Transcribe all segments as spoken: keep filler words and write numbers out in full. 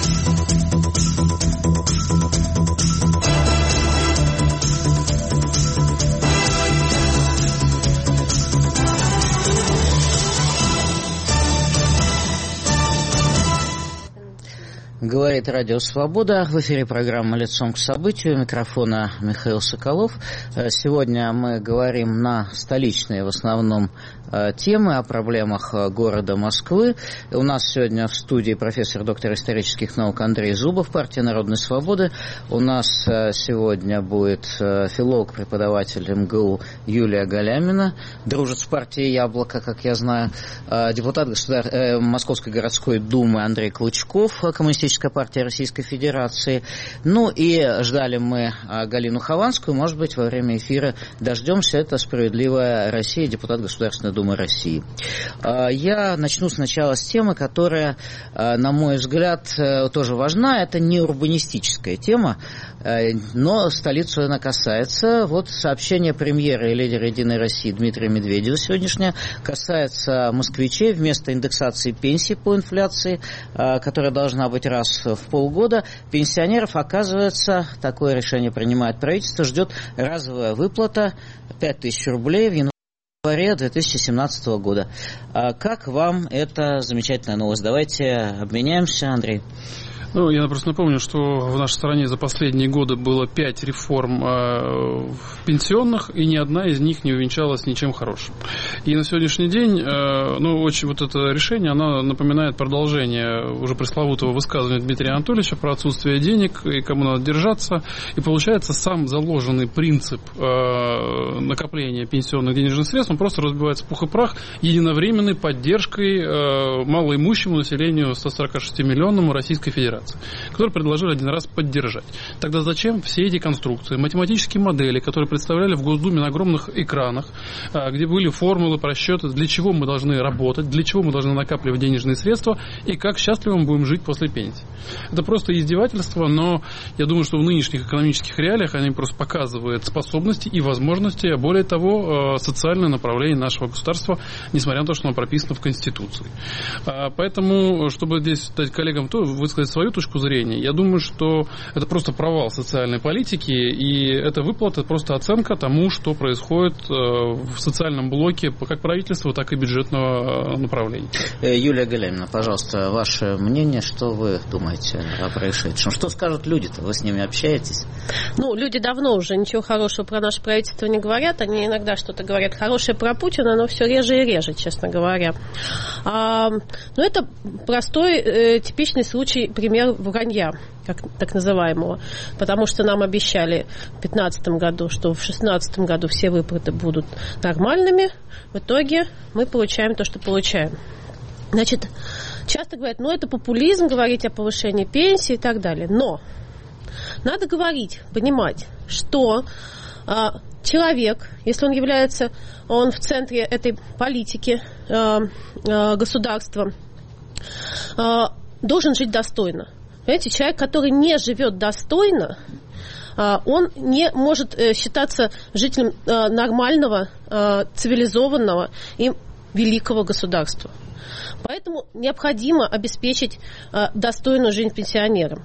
Говорит Радио Свобода. В эфире программа «Лицом к событию». У микрофона Михаил Соколов. Сегодня мы говорим на столичные в основном темы, о проблемах города Москвы. У нас сегодня в студии профессор, доктор исторических наук Андрей Зубов, партия Народной Свободы. У нас сегодня будет филолог, преподаватель эм гэ у Юлия Галямина, дружит с партией «Яблоко», как я знаю, депутат государ... Московской городской думы Андрей Клычков, Коммунистическая партия Российской Федерации. Ну и ждали мы Галину Хованскую. Может быть, во время эфира дождемся. Это «Справедливая Россия», депутат Государственной Думы России. Я начну сначала с темы, которая, на мой взгляд, тоже важна. Это не урбанистическая тема, но столицу она касается. Вот сообщение премьера и лидера «Единой России» Дмитрия Медведева сегодняшнее касается москвичей. Вместо индексации пенсий по инфляции, которая должна быть раз в полгода, пенсионеров, оказывается, такое решение принимает правительство, ждет разовая выплата пять тысяч рублей в январе две тысячи семнадцатого года. Как вам эта замечательная новость? Давайте обменяемся, Андрей. Ну, я просто напомню, что в нашей стране за последние годы было пять реформ э, пенсионных, и ни одна из них не увенчалась ничем хорошим. И на сегодняшний день, э, ну, очень вот это решение, оно напоминает продолжение уже пресловутого высказывания Дмитрия Анатольевича про отсутствие денег и кому надо держаться. И получается, сам заложенный принцип э, накопления пенсионных денежных средств, он просто разбивается в пух и прах единовременной поддержкой э, малоимущему населению сто сорок шесть миллионному Российской Федерации, которые предложили один раз поддержать. Тогда зачем все эти конструкции, математические модели, которые представляли в Госдуме на огромных экранах, где были формулы, просчеты, для чего мы должны работать, для чего мы должны накапливать денежные средства и как счастливо мы будем жить после пенсии. Это просто издевательство, но я думаю, что в нынешних экономических реалиях они просто показывают способности и возможности, а более того, социальное направление нашего государства, несмотря на то, что оно прописано в Конституции. Поэтому, чтобы здесь дать коллегам то высказать свою точку зрения, я думаю, что это просто провал социальной политики, и эта выплата просто оценка тому, что происходит в социальном блоке как правительства, так и бюджетного направления. Юлия Галямина, пожалуйста, ваше мнение, что вы думаете о происшедшем? Что скажут люди-то? Вы с ними общаетесь? Ну, люди давно уже ничего хорошего про наше правительство не говорят, они иногда что-то говорят хорошее про Путина, но все реже и реже, честно говоря. А, но это простой, э, типичный случай, пример вранья, как, так называемого. Потому что нам обещали в две тысячи пятнадцатом году, что в две тысячи шестнадцатом году все выплаты будут нормальными. В итоге мы получаем то, что получаем. Значит, часто говорят, ну это популизм, говорить о повышении пенсии и так далее. Но надо говорить, понимать, что а, человек, если он является, он в центре этой политики а, а, государства, а, должен жить достойно. Понимаете, человек, который не живет достойно, он не может считаться жителем нормального, цивилизованного и великого государства. Поэтому необходимо обеспечить достойную жизнь пенсионерам.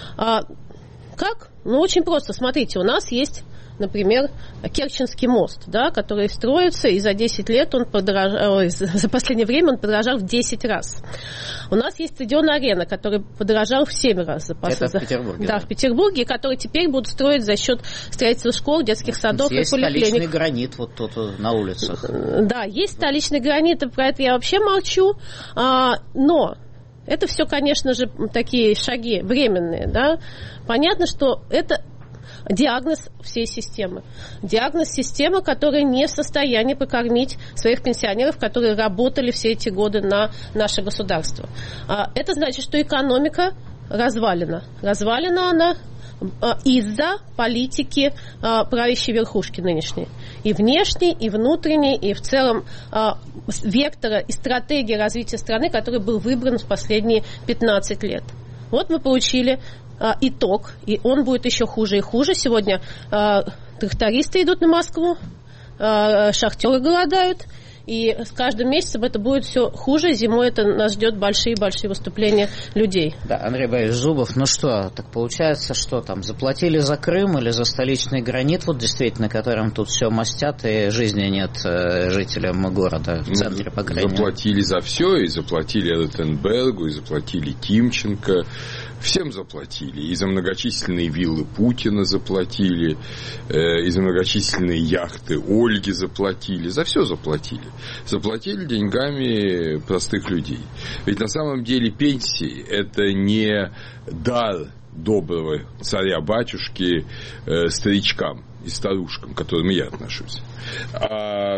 Как? Ну, очень просто. Смотрите, у нас есть, например, Керченский мост, да, который строится, и за десять лет он подорожал, ой, за последнее время он подорожал в десять раз. У нас есть стадион-арена, который подорожал в семь раз. За Это в Петербурге. Да, да, в Петербурге, который теперь будут строить за счет строительства школ, детских садов есть и поликлиник. Есть столичный гранит вот тут на улицах. Да, есть столичный гранит, и про это я вообще молчу, а, но... Это все, конечно же, такие шаги временные, да. Понятно, что это диагноз всей системы. Диагноз системы, которая не в состоянии покормить своих пенсионеров, которые работали все эти годы на наше государство. Это значит, что экономика развалена. Развалена она из-за политики правящей верхушки нынешней. И внешней, и внутренней, и в целом вектора и стратегии развития страны, который был выбран в последние пятнадцать лет. Вот мы получили итог, и он будет еще хуже и хуже. Сегодня трактористы идут на Москву, шахтеры голодают, и с каждым месяцем это будет все хуже. Зимой это нас ждет большие-большие выступления людей. Да, Андрей Борисович Зубов, ну что, так получается, что там, заплатили за Крым или за столичный гранит, вот действительно, которым тут все мастят, и жизни нет э, жителям города в центре, по крайней мере. Заплатили за все, и заплатили Ротенбергу, и заплатили Тимченко. Всем заплатили. И за многочисленные виллы Путина заплатили, э, и за многочисленные яхты Ольги заплатили. За все заплатили. Заплатили деньгами простых людей. Ведь на самом деле пенсии – это не дар доброго царя-батюшки э, старичкам и старушкам, к которым я отношусь. А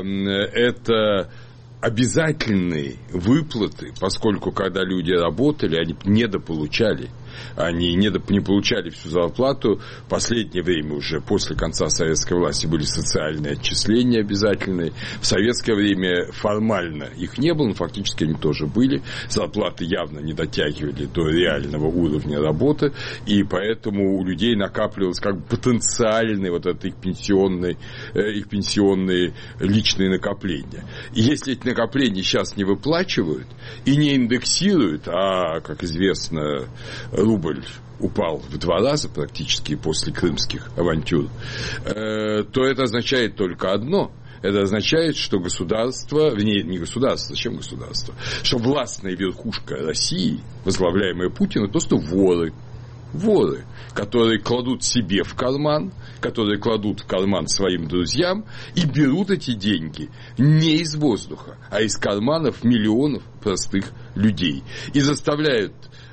это обязательные выплаты, поскольку когда люди работали, они недополучали. Они не, не получали всю зарплату. В последнее время уже после конца советской власти были социальные отчисления обязательные. В советское время формально их не было, но фактически они тоже были. Зарплаты явно не дотягивали до реального уровня работы, и поэтому у людей накапливалось как бы потенциальные вот это их пенсионные, их пенсионные личные накопления. И если эти накопления сейчас не выплачивают и не индексируют, а, как известно, рубль упал в два раза практически после крымских авантюр, то это означает только одно. Это означает, что государство, вернее, не государство, зачем государство, что властная верхушка России, возглавляемая Путиным, просто воры. Воры, которые кладут себе в карман, которые кладут в карман своим друзьям и берут эти деньги не из воздуха, а из карманов миллионов простых людей. И заставляют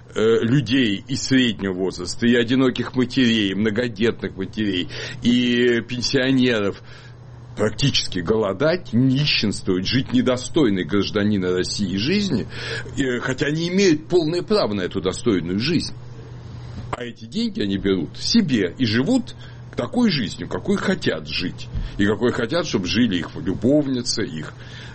людей и среднего возраста, и одиноких матерей, и многодетных матерей, и пенсионеров практически голодать, нищенствовать, жить недостойной гражданина России жизни, хотя они имеют полное право на эту достойную жизнь. А эти деньги они берут себе и живут такой жизнью, какой хотят жить. И какой хотят, чтобы жили их любовницы, их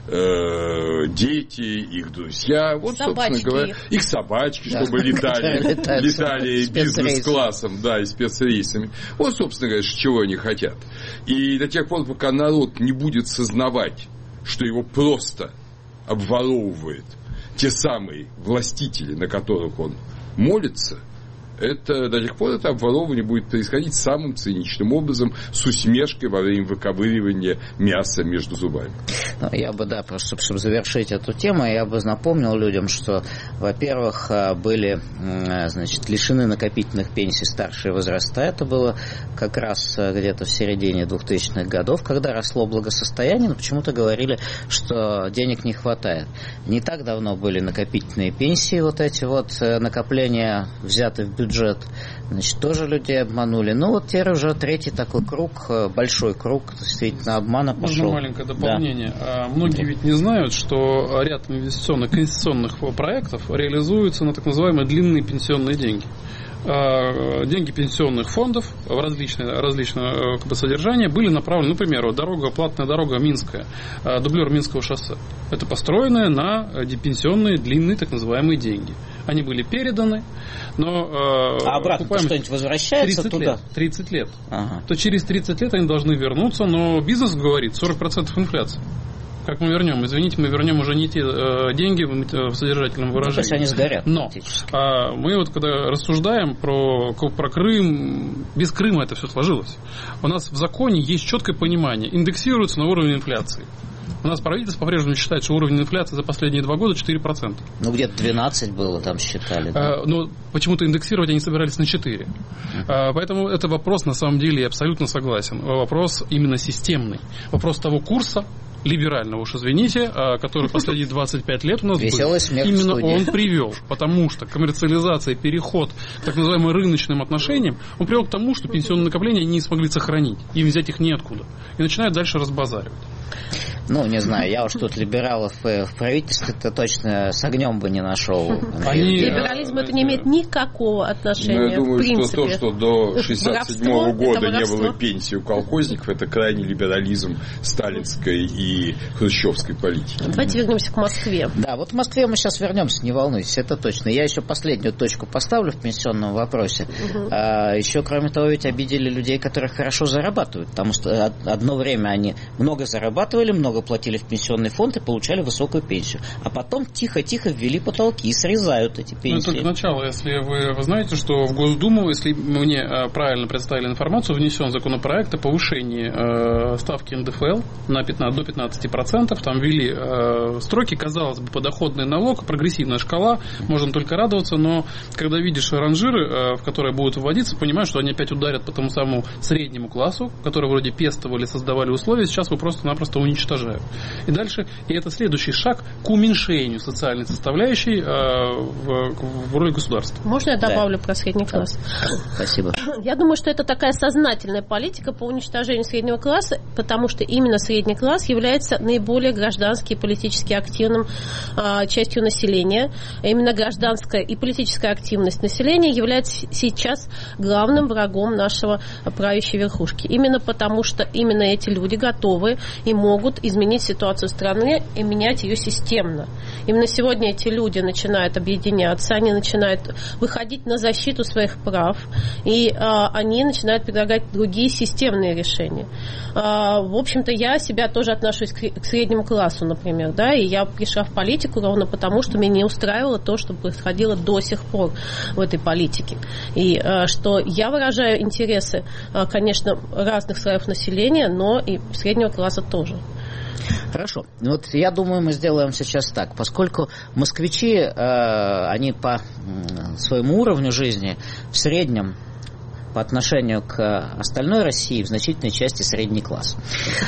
э, дети, их друзья. Вот, собачки. Собственно говоря, их собачки, да, чтобы летали, летали бизнес-классом, да, и спецрейсами. Вот, собственно говоря, чего они хотят. И до тех пор, пока народ не будет сознавать, что его просто обворовывают те самые властители, на которых он молится, это, до тех пор это обворовывание будет происходить самым циничным образом, с усмешкой во время выковыривания мяса между зубами. Ну, я бы, да, просто чтобы завершить эту тему, я бы напомнил людям, что, во-первых, были, значит, лишены накопительных пенсий старшие возраста. Это было как раз где-то в середине двухтысячных годов, когда росло благосостояние, но почему-то говорили, что денег не хватает. Не так давно были накопительные пенсии, вот эти вот накопления взяты в бюджет. бюджет, значит, тоже людей обманули. Ну, вот теперь уже третий такой круг, большой круг, действительно, обмана пошел. Можно маленькое дополнение. Да. Многие ведь не знают, что ряд инвестиционных, инвестиционных проектов реализуются на так называемые длинные пенсионные деньги. Деньги пенсионных фондов в различные, различные как бы, содержания были направлены, например, дорога, платная дорога Минская, дублер Минского шоссе. Это построенное на пенсионные длинные так называемые деньги. Они были переданы, но... А обратно что-нибудь возвращается тридцать туда? Лет, тридцать лет. Ага. То через тридцать лет они должны вернуться, но бизнес говорит сорок процентов инфляции. Как мы вернем? Извините, мы вернем уже не те э, деньги в, в содержательном выражении. То есть они сгорят. Но э, мы вот когда рассуждаем про, про Крым, без Крыма это все сложилось. У нас в законе есть четкое понимание. Индексируется на уровень инфляции. У нас правительство по-прежнему считает, что уровень инфляции за последние два года четыре процента. Ну, где-то двенадцать было, там считали. Да? А, но почему-то индексировать они собирались на четыре. Uh-huh. А, поэтому это вопрос, на самом деле, я абсолютно согласен. Вопрос именно системный. Вопрос того курса, либерального, уж извините, который последние двадцать пять лет у нас был, именно он привел, потому что коммерциализация, переход к так называемым рыночным отношениям, он привел к тому, что пенсионные накопления не смогли сохранить, им взять их неоткуда, и начинают дальше разбазаривать. Ну, не знаю, я уж тут либералов в правительстве-то точно с огнем бы не нашел. Они... Либерализм это не имеет никакого отношения. Ну, я думаю, в принципе. что то, что до шестьдесят седьмого года не было пенсии у колхозников, это крайний либерализм сталинской и хрущевской политики. Давайте вернемся к Москве. Да, вот в Москве мы сейчас вернемся, не волнуйтесь, это точно. Я еще последнюю точку поставлю в пенсионном вопросе. Угу. А, еще, кроме того, ведь обидели людей, которые хорошо зарабатывают, потому что одно время они много зарабатывали, много много платили в пенсионный фонд и получали высокую пенсию. А потом тихо-тихо ввели потолки и срезают эти пенсии. Ну, только начало. Если вы, вы знаете, что в Госдуму, если мне э, правильно представили информацию, внесен законопроект о повышении э, ставки эн дэ эф эл на пятнадцать, до пятнадцати процентов. Там ввели э, строки, казалось бы, подоходный налог, прогрессивная шкала, можно только радоваться, но когда видишь ранжиры, э, в которые будут вводиться, понимаешь, что они опять ударят по тому самому среднему классу, который вроде пестовали, создавали условия, сейчас вы просто-напросто уничтожают. И дальше, и это следующий шаг к уменьшению социальной составляющей э, в, в роли государства. Можно я добавлю да. про средний класс? Спасибо. Я думаю, что это такая сознательная политика по уничтожению среднего класса, потому что именно средний класс является наиболее граждански и политически активным э, частью населения. Именно гражданская и политическая активность населения является сейчас главным врагом нашего правящей верхушки. Именно потому, что именно эти люди готовы и могут изменить ситуацию страны и менять ее системно. Именно сегодня эти люди начинают объединяться, они начинают выходить на защиту своих прав, и а, они начинают предлагать другие системные решения. А, в общем-то, я себя тоже отношусь к, к среднему классу, например, да, и я пришла в политику ровно потому, что меня не устраивало то, что происходило до сих пор в этой политике. И а, что я выражаю интересы, а, конечно, разных слоев населения, но и среднего класса тоже. Хорошо. Вот я думаю, мы сделаем сейчас так. Поскольку москвичи, э, они по своему уровню жизни в среднем по отношению к остальной России в значительной части средний класс.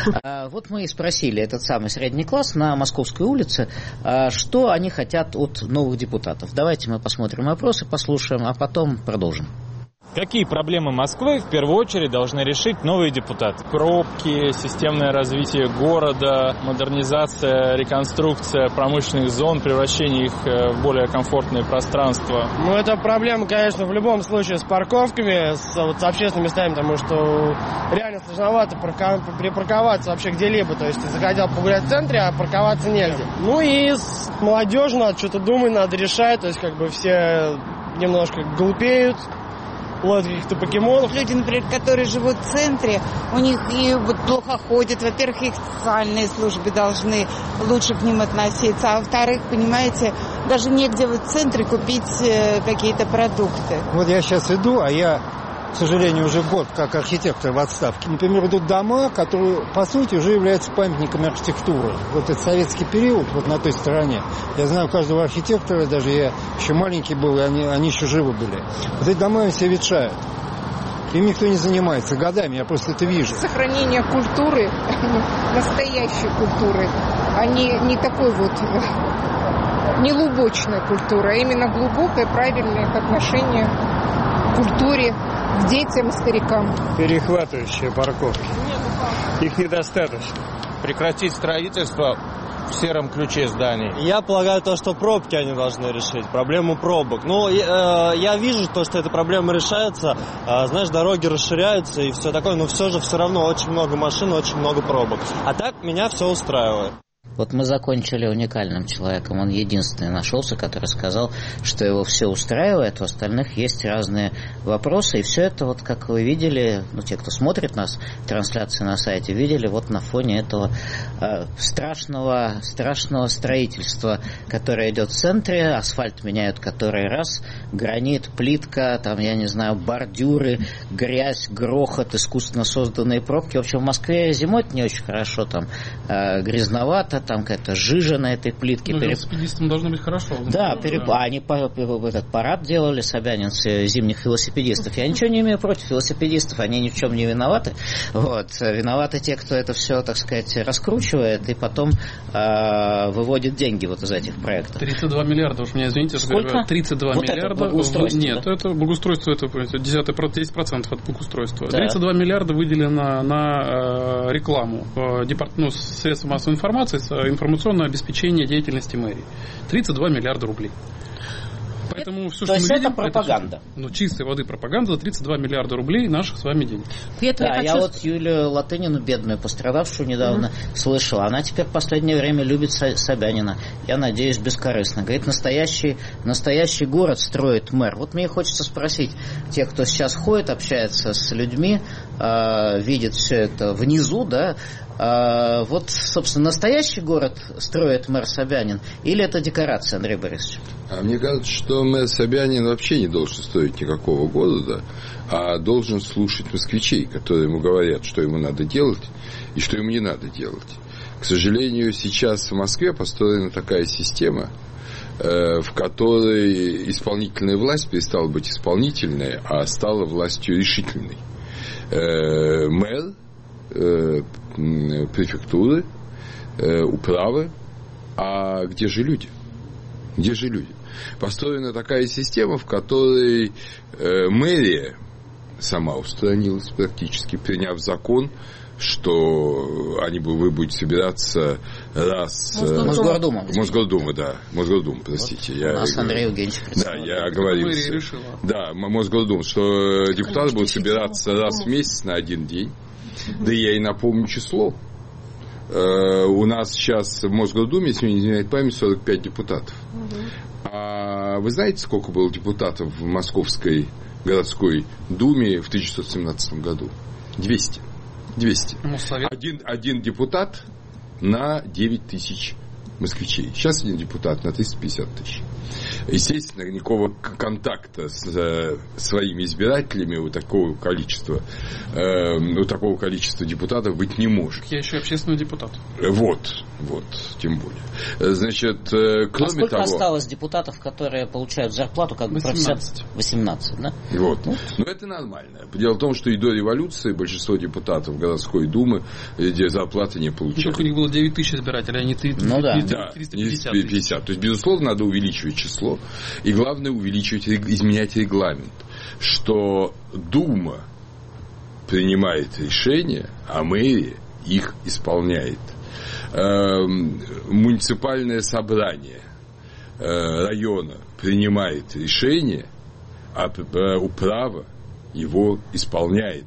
Вот мы и спросили этот самый средний класс на Московской улице, что они хотят от новых депутатов. Давайте мы посмотрим вопросы, послушаем, а потом продолжим. Какие проблемы Москвы в первую очередь должны решить новые депутаты? Пробки, системное развитие города, модернизация, реконструкция промышленных зон, превращение их в более комфортное пространство. Ну, это проблема, конечно, в любом случае с парковками, с, вот, с общественными местами, потому что реально сложновато припарковаться вообще где-либо. То есть ты захотел погулять в центре, а парковаться нельзя. Ну и с молодежью надо что-то думать, надо решать. То есть как бы все немножко глупеют. Ловят каких-то покемонов. Люди, например, которые живут в центре, у них и вот плохо ходят. Во-первых, их социальные службы должны лучше к ним относиться. А во-вторых, понимаете, даже негде вот в центре купить какие-то продукты. Вот я сейчас иду, а я, к сожалению, уже год как архитектор в отставке. Например, идут дома, которые, по сути, уже являются памятниками архитектуры. Вот этот советский период, вот на той стороне. Я знаю каждого архитектора, даже я еще маленький был, и они, они еще живы были. Вот эти дома все ветшают. Им никто не занимается годами, я просто это вижу. Сохранение культуры, настоящей культуры, а не, не такой вот, не лубочная культура, а именно глубокое, правильное отношение к культуре, к детям, старикам. Перехватывающие парковки. Их недостаточно. Прекратить строительство в сером ключе зданий. Я полагаю, то, что пробки они должны решить, проблему пробок. Ну, я, я вижу то, что эта проблема решается, знаешь, дороги расширяются и все такое, но все же все равно очень много машин, очень много пробок. А так меня все устраивает. Вот мы закончили уникальным человеком. Он единственный нашелся, который сказал, что его все устраивает, у остальных есть разные вопросы. И все это, вот как вы видели, ну, те, кто смотрит нас, трансляции на сайте, видели вот на фоне этого э, страшного, страшного строительства, которое идет в центре. Асфальт меняют который раз, гранит, плитка, там, я не знаю, бордюры, грязь, грохот, искусственно созданные пробки. В общем, в Москве зимой не очень хорошо, там э, грязновато, там какая-то жижа на этой плитке. Ну, велосипедистам должно быть хорошо. Да, переп... да. Они по, по, этот парад делали, собянинцы, зимних велосипедистов. Я ничего не имею против велосипедистов, они ни в чем не виноваты. Вот. Виноваты те, кто это все, так сказать, раскручивает и потом э, выводит деньги вот из этих проектов. тридцать два миллиарда, уж меня извините, сколько? тридцать два вот миллиарда. Это благоустройство, Нет, да? это благоустройство, это десять процентов от благоустройства. Да. тридцать два миллиарда выделено на э, рекламу, э, департ... ну, средства массовой информации, информационное обеспечение деятельности мэрии. тридцать два миллиарда рублей. Поэтому все, То что есть мы это видим, пропаганда. Это все, ну, чистой воды пропаганда за тридцать два миллиарда рублей наших с вами денег. Да, я, я вот Юлию Латынину, бедную, пострадавшую недавно, mm-hmm. слышала. Она теперь в последнее время любит Собянина. Я надеюсь, бескорыстно. Говорит, настоящий, настоящий город строит мэр. Вот мне хочется спросить тех, кто сейчас ходит, общается с людьми, э, видит все это внизу, да, А, вот, собственно, настоящий город строит мэр Собянин или это декорация, Андрей Борисович? А мне кажется, что мэр Собянин вообще не должен строить никакого города, а должен слушать москвичей, которые ему говорят, что ему надо делать и что ему не надо делать. К сожалению, сейчас в Москве построена такая система, в которой исполнительная власть перестала быть исполнительной, а стала властью решительной. Мэр, префектуры, управы, а где же люди? Где же люди? Построена такая система, в которой мэрия сама устранилась практически, приняв закон, что они, вы будете собираться раз... Мосгордума. Мосгордума, да. Мосгордума, простите. Вот я, у нас Андрей Евгеньевич Да, я оговорился. Да, Мосгордума, что депутаты будут собираться раз в месяц на один день. Да я и напомню число. У нас сейчас в Мосгордуме, если мне не изменяет память, сорок пять депутатов. А вы знаете, сколько было депутатов в Московской городской думе в тысяча девятьсот семнадцатом году? двести. двести. Один, один депутат на девять тысяч москвичей. Сейчас один депутат на триста пятьдесят тысяч. Естественно, никакого контакта с э, своими избирателями у такого количества э, у такого количества депутатов быть не может. Я еще общественный депутат. Вот, вот, тем более. Значит, э, кроме а сколько того... осталось депутатов, которые получают зарплату как бы восемнадцать. восемнадцать, да? Вот. Но это нормально. Дело в том, что и до революции большинство депутатов городской думы где зарплаты не получали. Только у них было девять тысяч избирателей, а не триста ну, да. триста пятьдесят. То есть, безусловно, надо увеличивать число. И главное, увеличивать, изменять регламент. Что Дума принимает решения, а мэрия их исполняет. Муниципальное собрание района принимает решение, а управа его исполняет.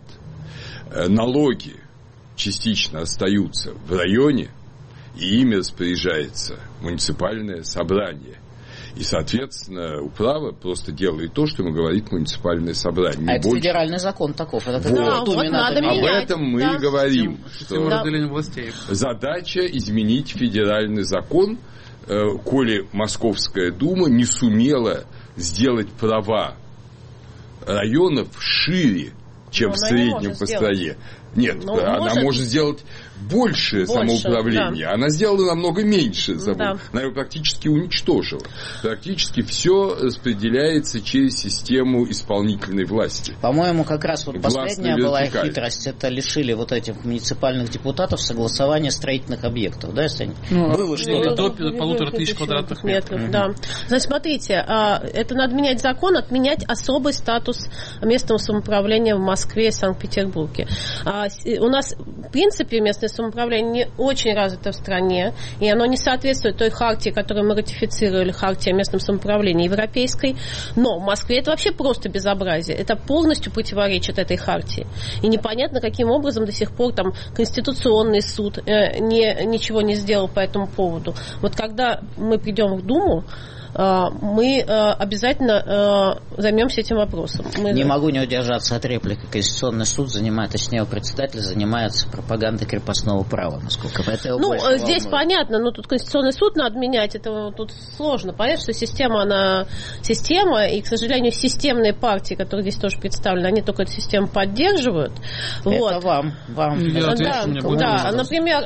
Налоги частично остаются в районе, и ими распоряжается муниципальное собрание. И, соответственно, управа просто делает то, что ему говорит муниципальное собрание. А это больше... федеральный закон таков. Это вот. Да, вот надо Об менять. этом мы да. и говорим. Система что разделения властей. Задача изменить федеральный закон, э, коли Московская дума не сумела сделать права районов шире, чем Но в среднем по стране. Нет, Но она может... может сделать большее Больше, самоуправление. Да. Она сделала намного меньше. Да. Она его практически уничтожила. Практически все распределяется через систему исполнительной власти. По-моему, как раз вот последняя была вертикаль. хитрость. Это лишили вот этих муниципальных депутатов согласования строительных объектов. Да, если они... Ну, было что-то до полутора тысяч квадратных метров. метров. Да. Значит, смотрите, это надо менять закон, отменять особый статус местного самоуправления в Москве и Санкт-Петербурге. У нас, в принципе, местное самоуправление не очень развито в стране, и оно не соответствует той хартии, которую мы ратифицировали, хартии о местном самоуправлении европейской. Но в Москве это вообще просто безобразие. Это полностью противоречит этой хартии. И непонятно, каким образом до сих пор там Конституционный суд э, не, ничего не сделал по этому поводу. Вот когда мы придем в Думу, мы обязательно займемся этим вопросом. Мы... Не могу не удержаться от реплики. Конституционный суд занимает, точнее, его председатель занимается пропагандой крепостного права, насколько это. Ну, здесь волнует. Понятно, но тут Конституционный суд надо менять, это тут сложно. Понятно, что система, она система, и, к сожалению, системные партии, которые здесь тоже представлены, они только эту систему поддерживают. Это вот. вам. вам. Да, да, да. Например,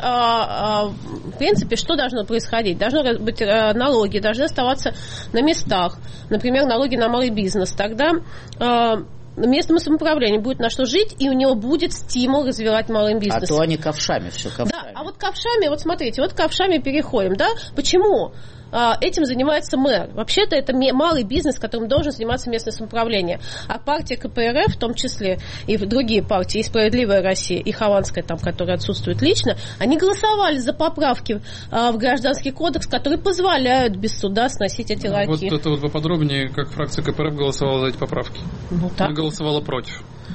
в принципе, что должно происходить? Должны быть налоги, должны оставаться на местах, например, налоги на малый бизнес, тогда э, местному самоуправлению будет на что жить, и у него будет стимул развивать малый бизнес. А то они ковшами все, ковшами. Да, а вот ковшами, вот смотрите, вот ковшами переходим, да, почему? Этим занимается мэр. Вообще-то это малый бизнес, которым должен заниматься местное самоуправление. А партия ка пэ эр эф, в том числе, и другие партии, и «Справедливая Россия», и Хованская, там, которая отсутствует лично, они голосовали за поправки в Гражданский кодекс, которые позволяют без суда сносить эти ларьки. Вот это вот поподробнее, как фракция ка пэ эр эф голосовала за эти поправки. Ну, так. Она голосовала против.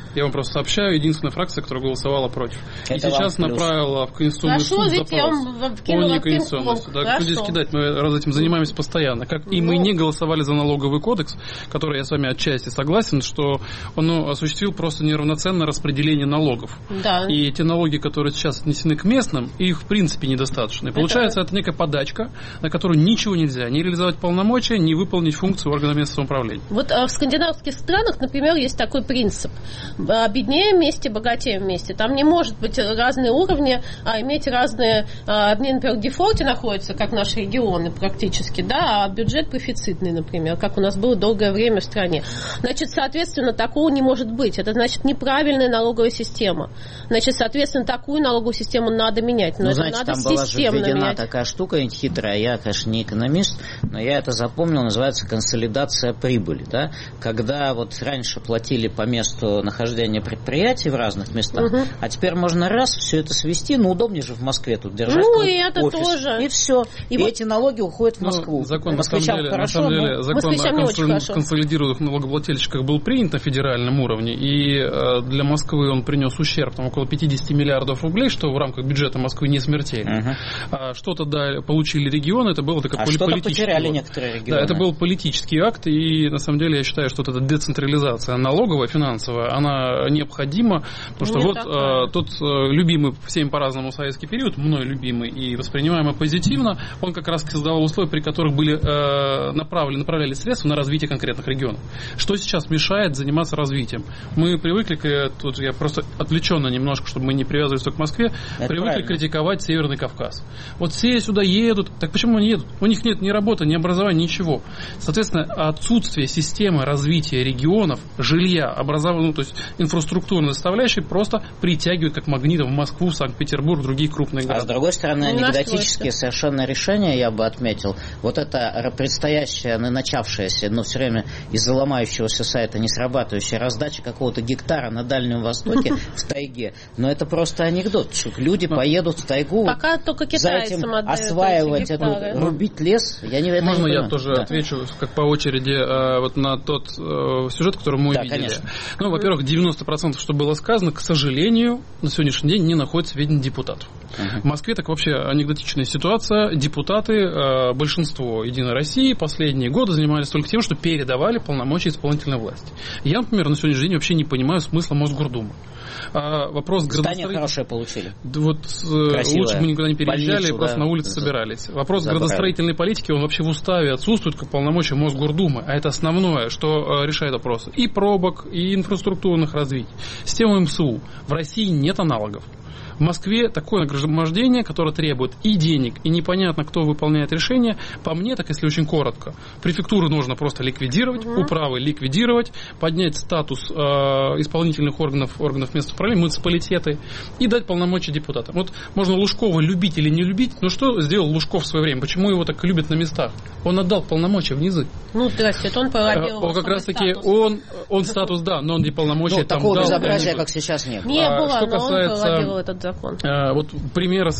Я вам просто сообщаю, единственная фракция, которая голосовала против. Это и сейчас направила в Конституционный Хорошо, суд запрос о неконституционности. Да, кто здесь кидать? Мы этим занимаемся постоянно. Как и мы не голосовали за налоговый кодекс, который я с вами отчасти согласен, что он осуществил просто неравноценное распределение налогов. Да. И те налоги, которые сейчас отнесены к местным, их в принципе недостаточно. И получается, это, это некая подачка, на которую ничего нельзя. Не реализовать полномочия, не выполнить функцию органов местного самоуправления. Вот а в скандинавских странах, например, есть такой принцип. Беднее вместе, богатее вместе. Там не может быть разные уровни, а иметь разные... Одни, например, в дефолте находятся, как наши регионы практически, да, а бюджет профицитный, например, как у нас было долгое время в стране. Значит, соответственно, такого не может быть. Это значит неправильная налоговая система. Значит, соответственно, такую налоговую систему надо менять. Но ну, это знаете, надо там была же введена менять. такая штука хитрая. Я, конечно, не экономист, но я это запомнил. Называется консолидация прибыли. Да? Когда вот раньше платили по месту нахождения предприятий в разных местах, угу. а теперь можно раз все это свести, ну удобнее же в Москве тут держать ну, и это офис. Тоже. И все. И, и вот... эти налоги уходят в Москву. Ну, закон, на самом деле, хорошо, на самом деле закон о консолидированных консолидированных налогоплательщиках был принят на федеральном уровне, и э, для Москвы он принес ущерб там, около пятьдесят миллиардов рублей, что в рамках бюджета Москвы не смертельно. Uh-huh. А, что-то да, получили регионы, это было такой а политический потеряли акт. Некоторые регионы. Да, это был политический акт, и на самом деле я считаю, что вот эта децентрализация налоговая, финансовая, она необходима, потому что не вот э, тот э, любимый всеми по-разному советский период, мной любимый и воспринимаемый позитивно, он как раз создавал условия, при которых были э, направлены, направляли средства на развитие конкретных регионов. Что сейчас мешает заниматься развитием? Мы привыкли, к, тут я просто отвлеченно немножко, чтобы мы не привязывались только к Москве, это привыкли правильно. Критиковать Северный Кавказ. Вот все сюда едут, так почему они едут? У них нет ни работы, ни образования, ничего. Соответственно, отсутствие системы развития регионов, жилья, образования, ну, то есть инфраструктурной составляющей просто притягивает как магнитом в Москву, Санкт-Петербург, другие крупные города. А с другой стороны, анекдотические совершенно решения, я бы отметил, вот это предстоящее, начавшееся, но все время из-за ломающегося сайта не срабатывающая раздача какого-то гектара на Дальнем Востоке в тайге, но это просто анекдот, что люди поедут в тайгу пока только за этим осваивать, это, рубить лес. Я не, Можно не я тоже да. отвечу как по очереди э, вот на тот э, сюжет, который мы да, увидели. Конечно. Ну, во-первых, девяносто процентов, что было сказано, к сожалению, на сегодняшний день не находится в ведении депутатов. Uh-huh. В Москве так вообще анекдотичная ситуация. Депутаты, э, большинство Единой России последние годы занимались только тем, что передавали полномочия исполнительной власти. Я, например, на сегодняшний день вообще не понимаю смысла Мосгордумы. А, вопрос здание хорошее получили. Вот красивое. Лучше бы мы никуда не переезжали, больницу, просто да, на улице за... собирались. Вопрос Забрали. градостроительной политики, он вообще в уставе отсутствует как полномочия Мосгордумы, а это основное, что решает вопросы и пробок, и инфраструктурных развитий. Система эм эс у. В России нет аналогов. В Москве такое нагромождение, которое требует и денег, и непонятно, кто выполняет решение. По мне, так если очень коротко, префектуры нужно просто ликвидировать, угу. управы ликвидировать, поднять статус э, исполнительных органов, органов местного управления, муниципалитеты и дать полномочия депутатам. Вот можно Лужкова любить или не любить, но что сделал Лужков в свое время? Почему его так любят на местах? Он отдал полномочия в низы. Ну, здравствуйте, он пародировал. Он как раз таки, он, он статус, да, но он не полномочия ну, там такого дал. безобразия, как сейчас нет. Не а, было, что но касается, он пародировал этот закон. Вот примеры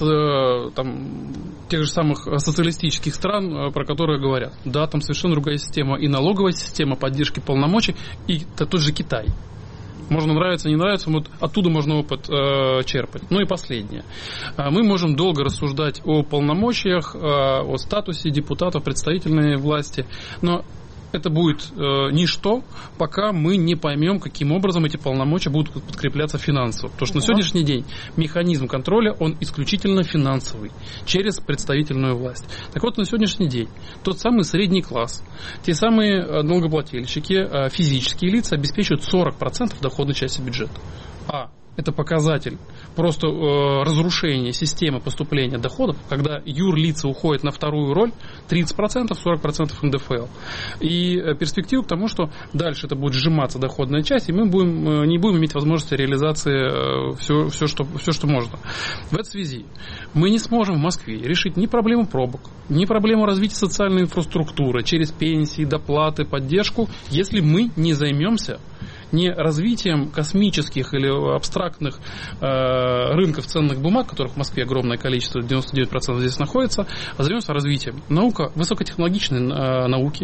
там, тех же самых социалистических стран, про которые говорят. Да, там совершенно другая система. И налоговая система поддержки полномочий, и тот же Китай. Можно нравится, не нравится, вот оттуда можно опыт э, черпать. Ну и последнее. Мы можем долго рассуждать о полномочиях, э, о статусе депутатов, представительной власти, но это будет э, ничто, пока мы не поймем, каким образом эти полномочия будут подкрепляться финансово. Потому что на сегодняшний день механизм контроля, он исключительно финансовый, через представительную власть. Так вот, на сегодняшний день тот самый средний класс, те самые налогоплательщики, э, физические лица обеспечивают сорок процентов доходной части бюджета. А это показатель просто э, разрушения системы поступления доходов, когда юрлица уходят на вторую роль, тридцать процентов, сорок процентов эн дэ эф эл. И э, перспектива к тому, что дальше это будет сжиматься доходная часть, и мы будем, э, не будем иметь возможности реализации э, все, все, что, все, что можно. В этой связи мы не сможем в Москве решить ни проблему пробок, ни проблему развития социальной инфраструктуры через пенсии, доплаты, поддержку, если мы не займемся не развитием космических или абстрактных э, рынков ценных бумаг, которых в Москве огромное количество, девяносто девять процентов здесь находится, а займемся развитием. Наука, высокотехнологичной э, науки,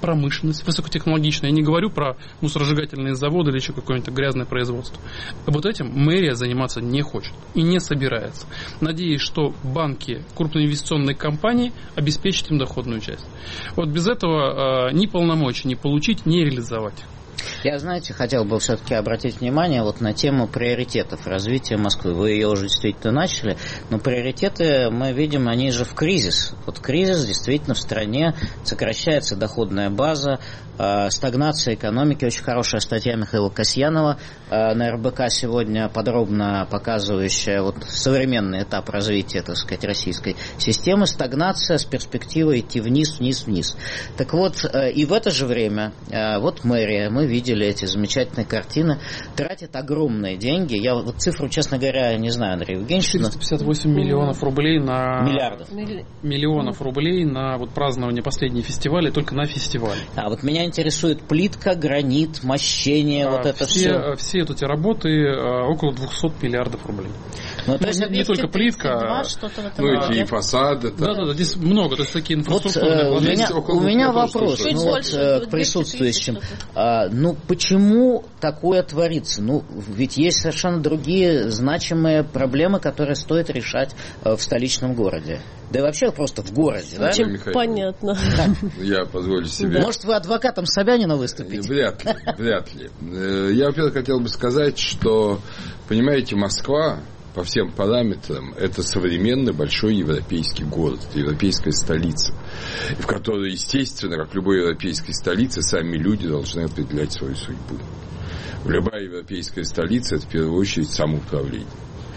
промышленность высокотехнологичная. Я не говорю про мусоросжигательные заводы или еще какое-нибудь грязное производство. Вот этим мэрия заниматься не хочет и не собирается. Надеюсь, что банки, крупные инвестиционные компании обеспечат им доходную часть. Вот без этого э, ни полномочий не получить, ни реализовать. Я, знаете, хотел бы все-таки обратить внимание вот на тему приоритетов развития Москвы. Вы ее уже действительно начали, но приоритеты, мы видим, они же в кризис. Вот кризис, действительно, в стране сокращается доходная база, э, стагнация экономики. Очень хорошая статья Михаила Касьянова э, на эр бэ ка сегодня, подробно показывающая вот современный этап развития, так сказать, российской системы. Стагнация с перспективой идти вниз, вниз, вниз. Так вот, э, и в это же время, э, вот мэрия, мы видели эти замечательные картины, тратит огромные деньги. Я вот цифру, честно говоря, не знаю, Андрей Евгеньевич. четыреста пятьдесят восемь миллионов рублей на... Миллиардов. Миллионов рублей на вот празднование последнего фестиваля, только на фестивале. А вот меня интересует плитка, гранит, мощение, а, вот это все. Все, все эти работы около двести миллиардов рублей. Ну, то есть не, не только плитка, а... ну и, и фасады. Да-да-да, здесь много, то есть такие инфраструктурные... Вот, э, у меня, у меня вопрос ну, вот, к присутствующим. А, ну, почему такое творится? Ну, ведь есть совершенно другие значимые проблемы, которые стоит решать в столичном городе. Да и вообще просто в городе, да? Очень понятно. Я позволю себе... Может, вы адвокатом Собянина выступите? Вряд ли, вряд ли. Я, во-первых, хотел бы сказать, что, понимаете, Москва по всем параметрам это современный большой европейский город, это европейская столица, в которой, естественно, как в любой европейской столице, сами люди должны определять свою судьбу. Любая европейская столица – это в первую очередь самоуправление.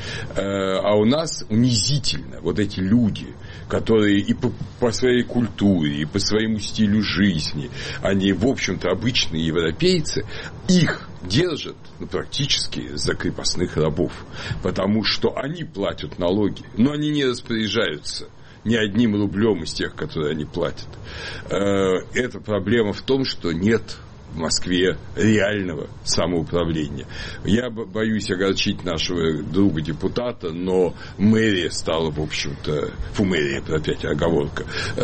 А у нас унизительно вот эти люди, которые и по, по своей культуре, и по своему стилю жизни, они, в общем-то, обычные европейцы, их держат ну, практически за крепостных рабов, потому что они платят налоги, но они не распоряжаются ни одним рублем из тех, которые они платят. Эта проблема в том, что нет в Москве реального самоуправления. Я боюсь огорчить нашего друга-депутата, но мэрия стала, в общем-то, фу, мэрия, опять оговорка,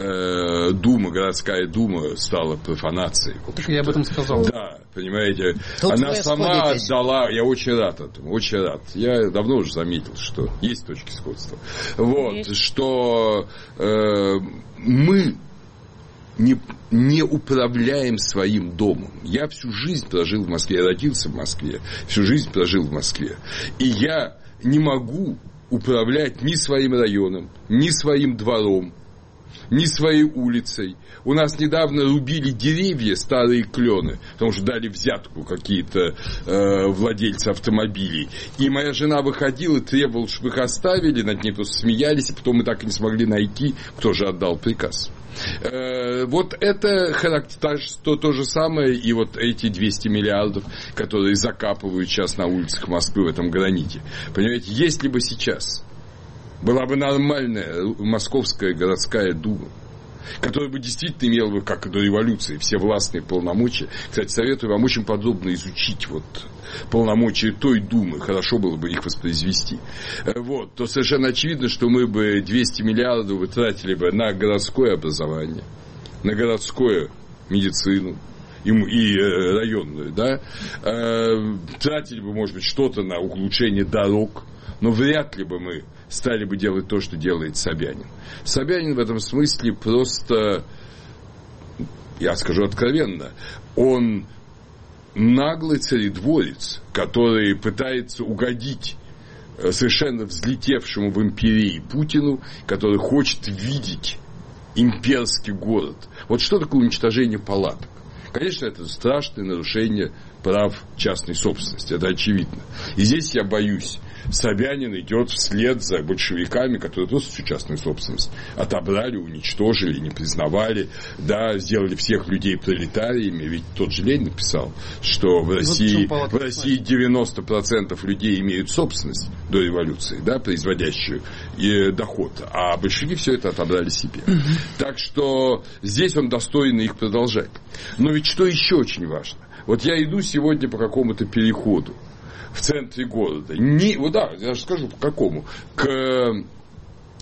э, дума, городская дума стала профанацией. Так я об этом сказал. Да, понимаете, тут она сама отдала, я очень рад этому, очень рад. Я давно уже заметил, что есть точки сходства. Вот, есть. Что э, мы Не, не управляем своим домом. Я всю жизнь прожил в Москве, я родился в Москве, всю жизнь прожил в Москве. И я не могу управлять ни своим районом, ни своим двором, ни своей улицей. У нас недавно рубили деревья, старые клены, потому что дали взятку какие-то э, владельцы автомобилей. И моя жена выходила, требовала, чтобы их оставили, над ней просто смеялись, и потом мы так и не смогли найти, кто же отдал приказ. Э, вот это характер, то, то же самое и вот эти двести миллиардов, которые закапывают сейчас на улицах Москвы в этом граните. Понимаете, если бы сейчас была бы нормальная московская городская дума, которая бы действительно имела бы, как и до революции, все властные полномочия. Кстати, советую вам очень подробно изучить вот полномочия той думы, хорошо было бы их воспроизвести. Вот, то совершенно очевидно, что мы бы двести миллиардов вытратили бы на городское образование, на городскую медицину и, и районную, да, тратили бы, может быть, что-то на улучшение дорог, но вряд ли бы мы стали бы делать то, что делает Собянин. Собянин в этом смысле просто, я скажу откровенно, он наглый царедворец, который пытается угодить совершенно взлетевшему в империи Путину, который хочет видеть имперский город. Вот что такое уничтожение палаток? Конечно, это страшное нарушение прав частной собственности, это очевидно. И здесь я боюсь, Собянин идет вслед за большевиками, которые просто всю частную собственность отобрали, уничтожили, не признавали, да, сделали всех людей пролетариями. Ведь тот же Ленин написал, что в России, в России девяносто процентов людей имеют собственность до революции, да, производящую и доход, а большевики все это отобрали себе. Так что здесь он достойно их продолжать. Но ведь что еще очень важно? Вот я иду сегодня по какому-то переходу в центре города. Не, вот да, я же скажу по какому. К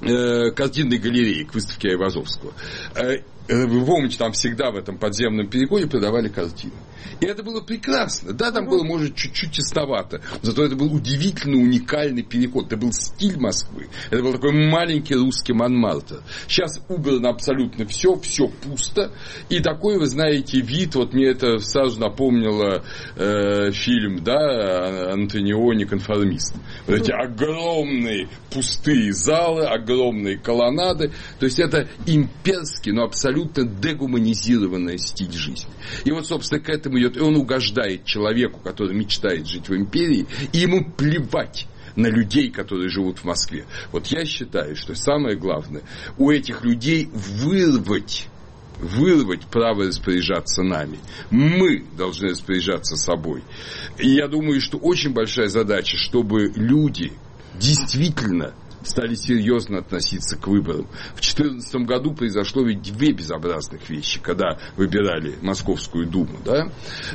э, картинной галереи к выставке Айвазовского. Э, Вы помните, там всегда в этом подземном переходе продавали картины. И это было прекрасно. Да, там было, может, чуть-чуть тесновато. Зато это был удивительно уникальный переход. Это был стиль Москвы. Это был такой маленький русский Монмартр. Сейчас убрано абсолютно все, все пусто. И такой, вы знаете, вид, вот мне это сразу напомнило э, фильм, да, Антониони «Конформист». Вот эти огромные пустые залы, огромные колоннады. То есть это имперский, но абсолютно дегуманизированный стиль жизни. И вот, собственно, к этому идет. И он угождает человеку, который мечтает жить в империи, и ему плевать на людей, которые живут в Москве. Вот я считаю, что самое главное у этих людей вырвать вырвать право распоряжаться нами. Мы должны распоряжаться собой. И я думаю, что очень большая задача, чтобы люди действительно стали серьезно относиться к выборам. В две тысячи четырнадцатом году произошло ведь две безобразных вещи, когда выбирали Московскую Думу. Да?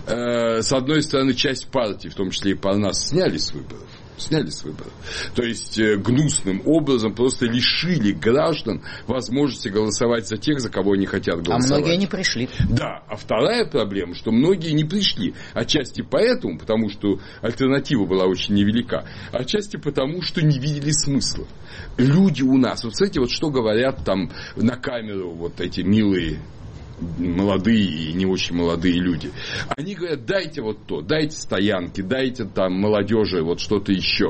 С одной стороны, часть партий, в том числе и Парнас, сняли с выборов. Сняли с выборов. То есть гнусным образом просто лишили граждан возможности голосовать за тех, за кого они хотят голосовать. А многие не пришли. Да. А вторая проблема, что многие не пришли. Отчасти поэтому, потому что альтернатива была очень невелика. Отчасти потому, что не видели смысла. Люди у нас, вот смотрите, вот что говорят там на камеру вот эти милые молодые и не очень молодые люди. Они говорят, дайте вот то, дайте стоянки, дайте там молодежи вот что-то еще.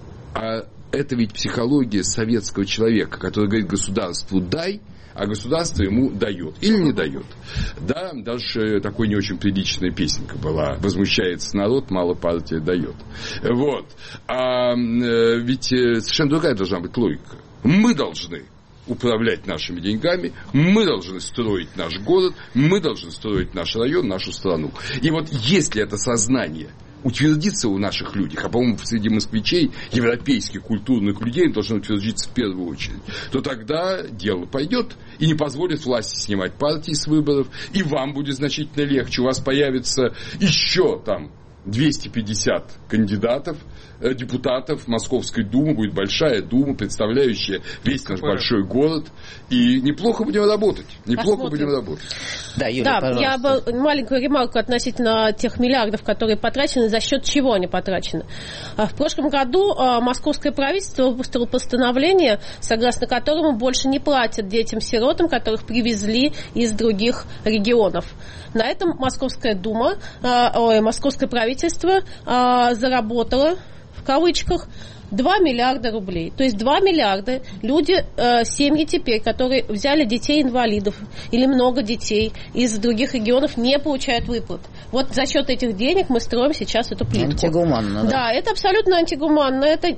А это ведь психология советского человека, который говорит государству дай, а государство ему дает или не дает. Да, даже такой не очень приличная песенка была. Возмущается народ, мало партия дает. Вот. А ведь совершенно другая должна быть логика. Мы должны управлять нашими деньгами, мы должны строить наш город, мы должны строить наш район, нашу страну. И вот если это сознание утвердится у наших людей, а, по-моему, среди москвичей, европейских культурных людей должно утвердиться в первую очередь, то тогда дело пойдет и не позволит власти снимать партии с выборов, и вам будет значительно легче. У вас появится еще там двести пятьдесят кандидатов, депутатов Московской Думы, будет большая дума, представляющая весь наш большой город, и неплохо будем работать. Неплохо Посмотрим. будем работать. Да, Юля, да, пожалуйста. Я бы маленькую ремарку относительно тех миллиардов, которые потрачены, за счет чего они потрачены. В прошлом году московское правительство выпустило постановление, согласно которому больше не платят детям-сиротам, которых привезли из других регионов. На этом Московская Дума, ой, Московское правительство заработало, в кавычках, два миллиарда рублей. То есть два миллиарда люди, э, семьи теперь, которые взяли детей-инвалидов или много детей из других регионов, не получают выплат. Вот за счет этих денег мы строим сейчас эту плитку. Антигуманно, да? Да, это абсолютно антигуманно. Это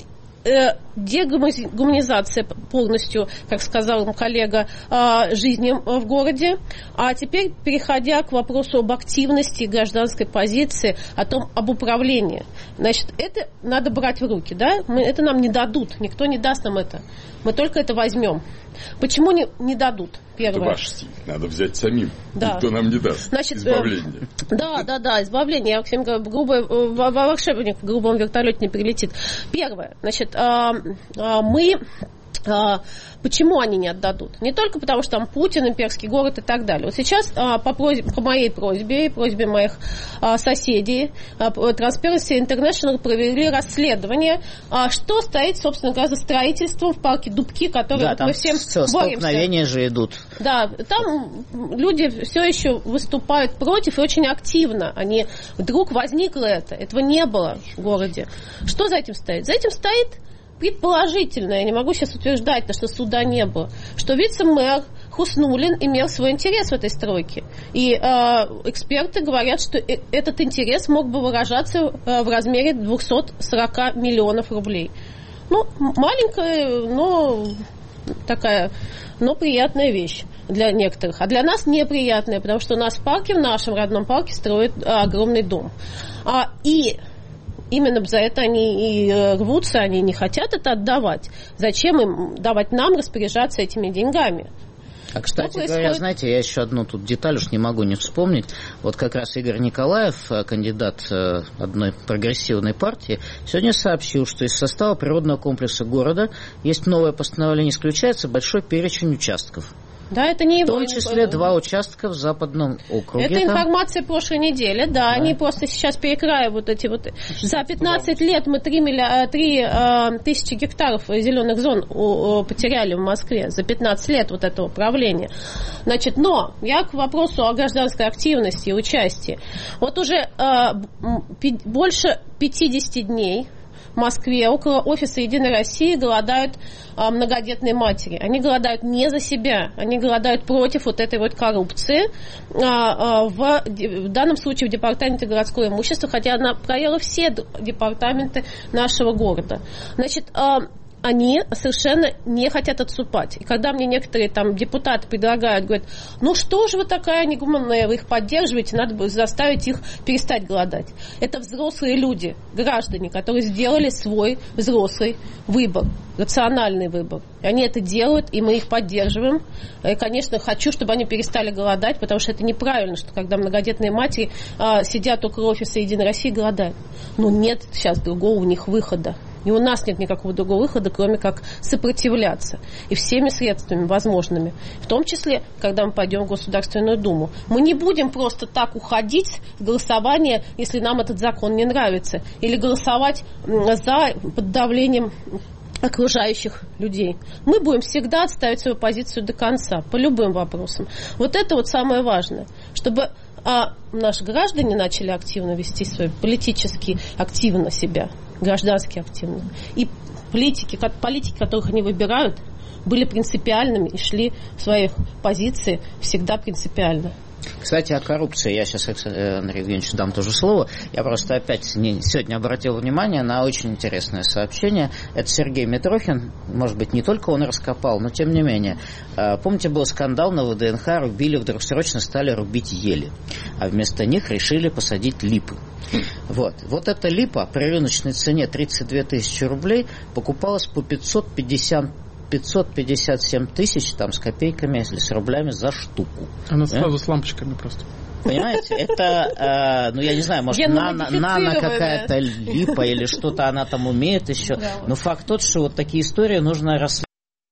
дегуманизация полностью, как сказал коллега, жизни в городе. А теперь, переходя к вопросу об активности гражданской позиции, о том, об управлении. Значит, это надо брать в руки, да? Мы, это нам не дадут, никто не даст нам это. Мы только это возьмем. Почему не, не дадут? Первое. Это ваш стиль. Надо взять самим. Да. Никто нам не даст. Значит, избавление. Э, да, да, да, избавление. Я всем говорю, грубый, волшебник в грубом вертолете не прилетит. Первое. Значит, э, э, мы... Почему они не отдадут? Не только потому, что там Путин, имперский город и так далее. Вот сейчас по, просьбе, по моей просьбе и просьбе моих соседей Transparency International провели расследование, что стоит, собственно говоря, за строительством в парке Дубки, который да, вот там мы всем все, боремся. Столкновения же идут. Да, там люди все еще выступают против и очень активно. Они, вдруг возникло это. Этого не было в городе. Что за этим стоит? За этим стоит предположительно, я не могу сейчас утверждать, что суда не было, что вице-мэр Хуснуллин имел свой интерес в этой стройке. И э, эксперты говорят, что э, этот интерес мог бы выражаться э, в размере двести сорок миллионов рублей. Ну, маленькая, но такая, но приятная вещь для некоторых. А для нас неприятная, потому что у нас в парке, в нашем родном парке строят э, огромный дом. А, и именно за это они и рвутся, они не хотят это отдавать. Зачем им давать нам распоряжаться этими деньгами? А, кстати говоря, происходит... знаете, я еще одну тут деталь уж не могу не вспомнить. Вот как раз Игорь Николаев, кандидат одной прогрессивной партии, сегодня сообщил, что из состава природного комплекса города есть новое постановление, исключается большой перечень участков. Да, это не его. В том числе два участка в Западном округе. Это информация прошлой недели, да, да. Они просто сейчас перекраивают эти вот... За пятнадцать лет мы три тысячи гектаров зеленых зон потеряли в Москве. За пятнадцать лет вот этого правления. Значит, но я к вопросу о гражданской активности и участии. Вот уже больше пятьдесят дней в Москве около офиса «Единой России» голодают а, многодетные матери. Они голодают не за себя, они голодают против вот этой вот коррупции. А, а, в, в данном случае в департаменте городского имущества, хотя она проела все департаменты нашего города. Значит, а, они совершенно не хотят отступать. И когда мне некоторые там депутаты предлагают, говорят, ну что же вы такая негуманная, вы их поддерживаете, надо бы заставить их перестать голодать. Это взрослые люди, граждане, которые сделали свой взрослый выбор, рациональный выбор. И они это делают, и мы их поддерживаем. И, конечно, хочу, чтобы они перестали голодать, потому что это неправильно, что когда многодетные матери а, сидят около офиса «Единой России» и голодают. Но нет сейчас другого у них выхода. И у нас нет никакого другого выхода, кроме как сопротивляться. И всеми средствами возможными. В том числе, когда мы пойдем в Государственную Думу. Мы не будем просто так уходить с голосования, если нам этот закон не нравится. Или голосовать за под давлением окружающих людей. Мы будем всегда отставить свою позицию до конца, по любым вопросам. Вот это вот самое важное. Чтобы а, наши граждане начали активно вести свои политически активно себя. Граждански активно. И политики, политики, которых они выбирают, были принципиальными и шли в своих позиции всегда принципиально. Кстати, о коррупции. Я сейчас Андрею Евгеньевичу дам тоже слово. Я просто опять сегодня обратил внимание на очень интересное сообщение. Это Сергей Митрохин. Может быть, не только он раскопал, но тем не менее. Помните, был скандал на ВДНХ, рубили, вдруг срочно стали рубить ели. А вместо них решили посадить липы. Вот. Вот эта липа при рыночной цене тридцать две тысячи рублей покупалась по пятьсот пятьдесят пятьсот пятьдесят семь тысяч там, с копейками, если с рублями, за штуку. Она сразу с лампочками просто. Понимаете, это, э, ну я не знаю, может, нано, нано какая-то липа или что-то она там умеет еще. Но факт тот, что вот такие истории нужно расследовать.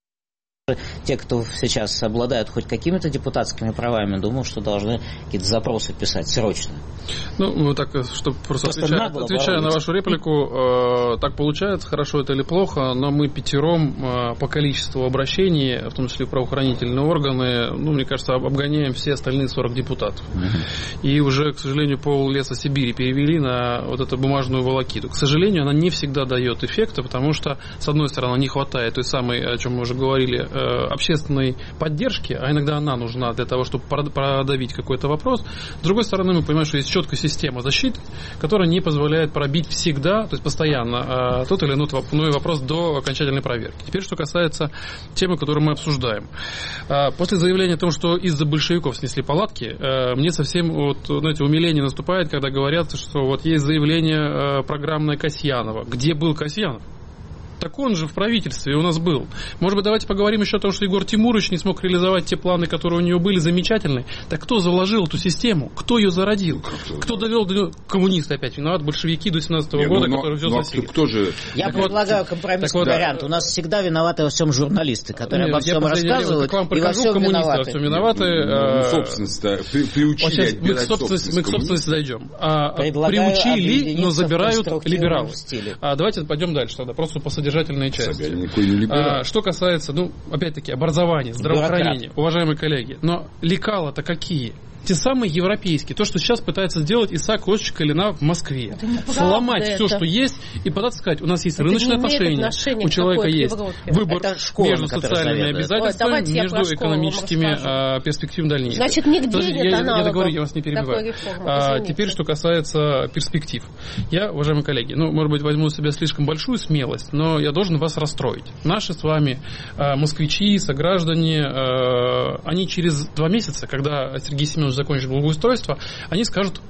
Те, кто сейчас обладают хоть какими-то депутатскими правами, думаю, что должны какие-то запросы писать срочно. Ну, так, чтобы просто, просто отвечая, отвечая на вашу реплику, э, так получается, хорошо это или плохо, но мы пятером э, по количеству обращений, в том числе в правоохранительные органы, ну, мне кажется, обгоняем все остальные сорок депутатов. Uh-huh. И уже, к сожалению, пол леса Сибири перевели на вот эту бумажную волокиту. К сожалению, она не всегда дает эффекта, потому что, с одной стороны, не хватает той самой, о чем мы уже говорили, общественной поддержки, а иногда она нужна для того, чтобы продавить какой-то вопрос. С другой стороны, мы понимаем, что есть четкая система защиты, которая не позволяет пробить всегда, то есть постоянно, тот или иной вопрос до окончательной проверки. Теперь, что касается темы, которую мы обсуждаем. После заявления о том, что из-за большевиков снесли палатки, мне совсем, вот, знаете, умиление наступает, когда говорят, что вот есть заявление программное Касьянова. Где был Касьянов? Так он же в правительстве у нас был. Может быть, давайте поговорим еще о том, что Егор Тимурович не смог реализовать те планы, которые у него были замечательные. Так кто заложил эту систему? Кто ее зародил? Кто довел до... Коммунисты опять виноват, большевики до семнадцатого года, но, которые все но, засели. Кто же... Я так предлагаю вот, компромиссный вот, вариант. Да. У нас всегда виноваты во всем журналисты, которые Нет, обо всем рассказывают, время, и во всем виноваты. Всем виноваты. Ну, собственность, да, при, приучили вот мы, к собственности, мы к собственности дойдем. А, приучили, но забирают либералы. А, давайте пойдем дальше тогда, просто по содержательной части. А, что касается, ну, опять-таки, образования, здравоохранения, Бюрократ. Уважаемые коллеги, но лекала-то какие? Те самые европейские. То, что сейчас пытается сделать Исаак Иосифович Ильина в Москве. Сломать это. Все, что есть, и пытаться сказать, у нас есть это рыночные отношения, у человека есть выбор между социальными обязательствами, Ой, между экономическими а, перспективами дальнейшими. Значит, нигде Подожди, нет я, аналогов. Я договорю, я вас не перебиваю. А, теперь, что касается перспектив. Я, уважаемые коллеги, ну, может быть, возьму на себя слишком большую смелость, но я должен вас расстроить. Наши с вами а, москвичи, сограждане, а, они через два месяца, когда Сергей Семенович закончит благоустройство, они скажут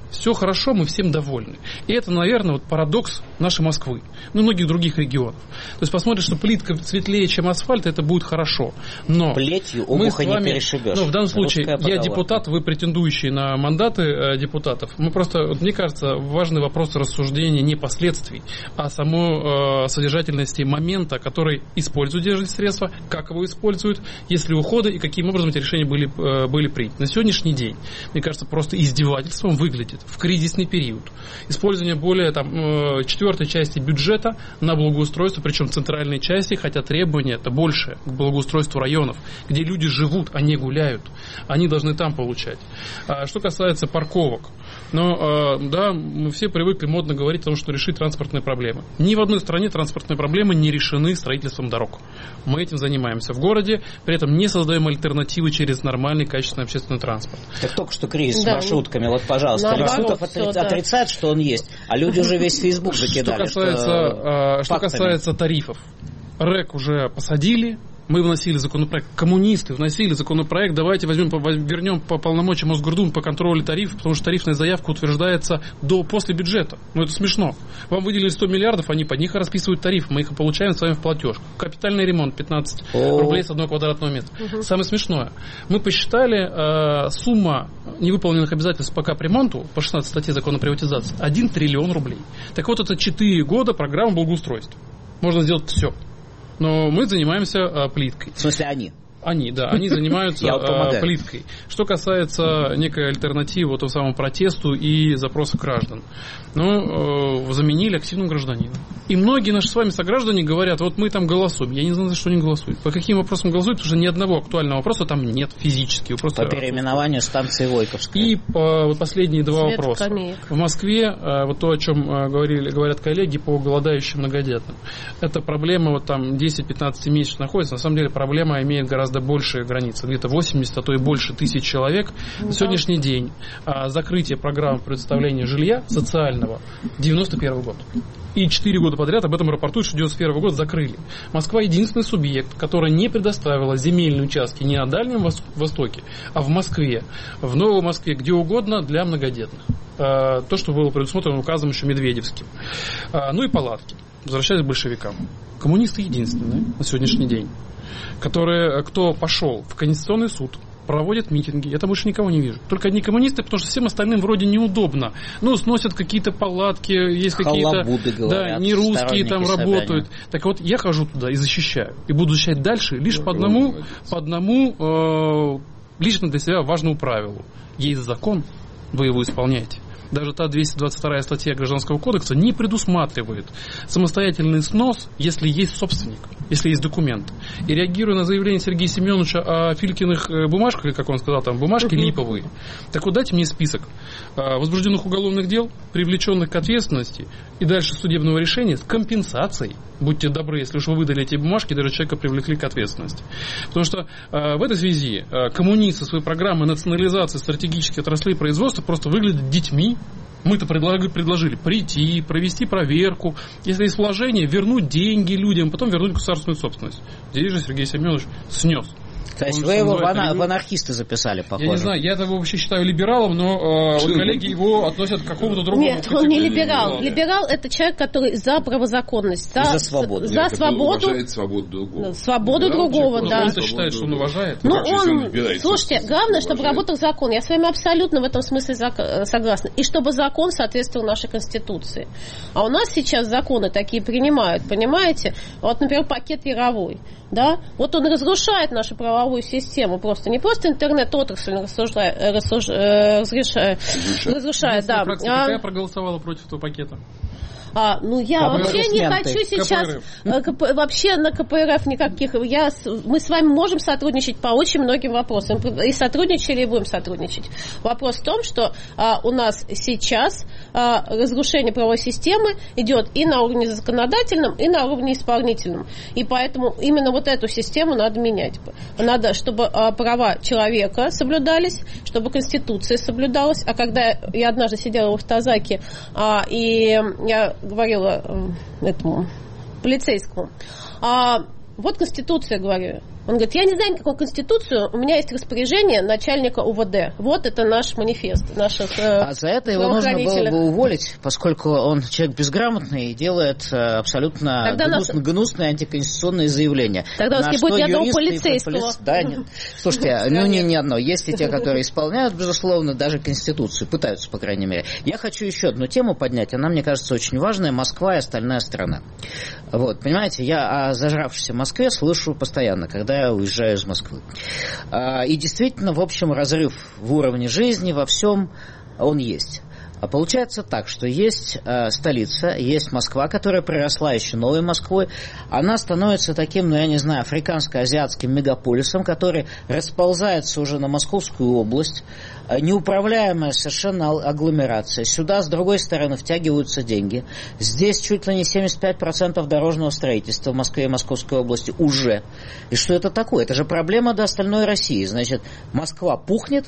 Все хорошо, мы всем довольны. И это, наверное, вот парадокс нашей Москвы, ну и многих других регионов. То есть посмотришь, что плитка светлее, чем асфальт, это будет хорошо. Но плетью мы с вами, не перешибешь. Ну, в данном случае я депутат, вы претендующие на мандаты э, депутатов. Мы просто, вот, мне кажется, важный вопрос рассуждения не последствий, а само э, содержательности момента, который используют денежные средства, как его используют, есть ли уходы и каким образом эти решения были, э, были приняты. На сегодняшний день, мне кажется, просто издевательством выглядит в кризисный период использование более там, э, четвертой части бюджета на благоустройство, причем центральной части, хотя требования это больше к благоустройству районов, где люди живут, а не гуляют. Они должны там получать. А что касается парковок, но, э, да, мы все привыкли модно говорить о том, что решить транспортные проблемы. Ни в одной стране транспортные проблемы не решены строительством дорог. Мы этим занимаемся в городе, при этом не создаем альтернативы через нормальный, качественный общественный транспорт. Так только что кризис да. с маршрутками. Вот, пожалуйста, Лексутов отри... да. отрицает, что он есть, а люди уже весь Фейсбук закидали. Что касается, что, что касается тарифов. РЭК уже посадили. Мы вносили законопроект, коммунисты вносили законопроект, давайте возьмем, вернем по полномочиям Мосгордумы по контролю тарифов, потому что тарифная заявка утверждается до, после бюджета. Ну, это смешно. Вам выделили сто миллиардов, они под них расписывают тариф, мы их получаем с вами в платеж. Капитальный ремонт пятнадцать О. рублей с одного квадратного метра. Угу. Самое смешное. Мы посчитали, э, сумма невыполненных обязательств по капремонту, по шестнадцатой статье закона о приватизации, один триллион рублей. Так вот, это четыре года программы благоустройства. Можно сделать все. Но мы занимаемся а, плиткой. В смысле они? Они, да, они занимаются а, плиткой. Что касается некой альтернативы вот, самому протесту и запросов граждан. Ну, э, заменили активным гражданином. И многие наши с вами сограждане говорят, вот мы там голосуем. Я не знаю, за что они голосуют. По каким вопросам голосуют, потому что ни одного актуального вопроса там нет физически. По переименованию станции Войковской. И по, вот последние два Свет вопроса. Камеек. В Москве, вот то, о чем говорили, говорят коллеги по голодающим многодетным, это проблема вот там десять-пятнадцать месяцев находится. На самом деле проблема имеет гораздо большие границы. Где-то восемьдесят, а то и больше тысяч человек. Да. На сегодняшний день закрытие программы предоставления жилья социального девяносто первый год. И четыре года подряд об этом рапортуют, что девяносто первый год закрыли. Москва единственный субъект, который не предоставила земельные участки не на Дальнем Востоке, а в Москве, в Новой Москве, где угодно для многодетных. То, что было предусмотрено указом еще Медведевским. Ну и палатки. Возвращаясь к большевикам. Коммунисты единственные на сегодняшний день, которые, кто пошел в Конституционный суд, проводят митинги. Я там больше никого не вижу. Только одни коммунисты, потому что всем остальным вроде неудобно. Ну, сносят какие-то палатки, есть какие-то... Да, не русские там работают. Собяне. Так вот, я хожу туда и защищаю. И буду защищать дальше лишь ну, по одному, по одному э, лично для себя важному правилу. Есть закон, вы его исполняете. Даже та двести двадцать вторая статья Гражданского кодекса не предусматривает самостоятельный снос, если есть собственник, если есть документ. И реагируя на заявление Сергея Семеновича о Филькиных бумажках, или, как он сказал, там бумажки uh-huh. липовые, так вот дайте мне список возбужденных уголовных дел, привлеченных к ответственности, и дальше судебного решения с компенсацией. Будьте добры, если уж вы выдали эти бумажки, даже человека привлекли к ответственности. Потому что э, в этой связи э, коммунисты своей программы национализации стратегических отраслей производства просто выглядят детьми. Мы-то предложили, предложили прийти, провести проверку, если есть вложение, вернуть деньги людям, потом вернуть государственную собственность. Здесь же Сергей Семенович снес. То есть вы его в, ана- в анархисты записали, похоже. Я не знаю, я его вообще считаю либералом, но э, вот коллеги его относят к какому-то другому. Нет, он не либерал. Либерал – это человек, который за правозаконность. За, за свободу. За Нет, свободу. Уважает свободу другого. Свободу да, другого, да. Он считает, что он уважает. Ну, он, он слушайте, главное, чтобы работал закон. Я с вами абсолютно в этом смысле согласна. И чтобы закон соответствовал нашей Конституции. А у нас сейчас законы такие принимают, понимаете? Вот, например, пакет Яровой. Да? Вот он разрушает нашу правовую систему просто. Не просто интернет-отрасль рассуждает, рассуж, разрешает, разрушает. Да. Какая проголосовала против этого пакета? А, ну, я КПРФ вообще не хочу сейчас КП, вообще на КПРФ никаких. Я, мы с вами можем сотрудничать по очень многим вопросам. И сотрудничали, и будем сотрудничать. Вопрос в том, что а, у нас сейчас а, разрушение правовой системы идет и на уровне законодательном, и на уровне исполнительном. И поэтому именно вот эту систему надо менять. Надо, чтобы а, права человека соблюдались, чтобы Конституция соблюдалась. А когда я однажды сидела в автозаке, а, и я говорила э, этому полицейскому, а вот Конституция, говорю, Он говорит, я не знаю никакую конституцию, у меня есть распоряжение начальника УВД. Вот это наш манифест наших э, А за это его нужно было бы уволить, поскольку он человек безграмотный и делает э, абсолютно гнус, наш... гнусные антиконституционные заявления. Тогда у нас не будет ни одного полицейского. Поли... Да, нет. Слушайте, ну не ни одно. Есть и те, которые исполняют, безусловно, даже конституцию, пытаются, по крайней мере. Я хочу еще одну тему поднять, она, мне кажется, очень важная. Москва и остальная страна. Вот, понимаете, я о зажравшейся Москве слышу постоянно, когда я уезжаю из Москвы. И действительно, в общем, разрыв в уровне жизни, во всем он есть. А получается так, что есть э, столица, есть Москва, которая приросла еще новой Москвой. Она становится таким, ну я не знаю, африканско-азиатским мегаполисом, который расползается уже на Московскую область. Э, неуправляемая совершенно агломерация. Сюда, с другой стороны, втягиваются деньги. Здесь чуть ли не семьдесят пять процентов дорожного строительства в Москве и Московской области уже. И что это такое? Это же проблема до остальной России. Значит, Москва пухнет,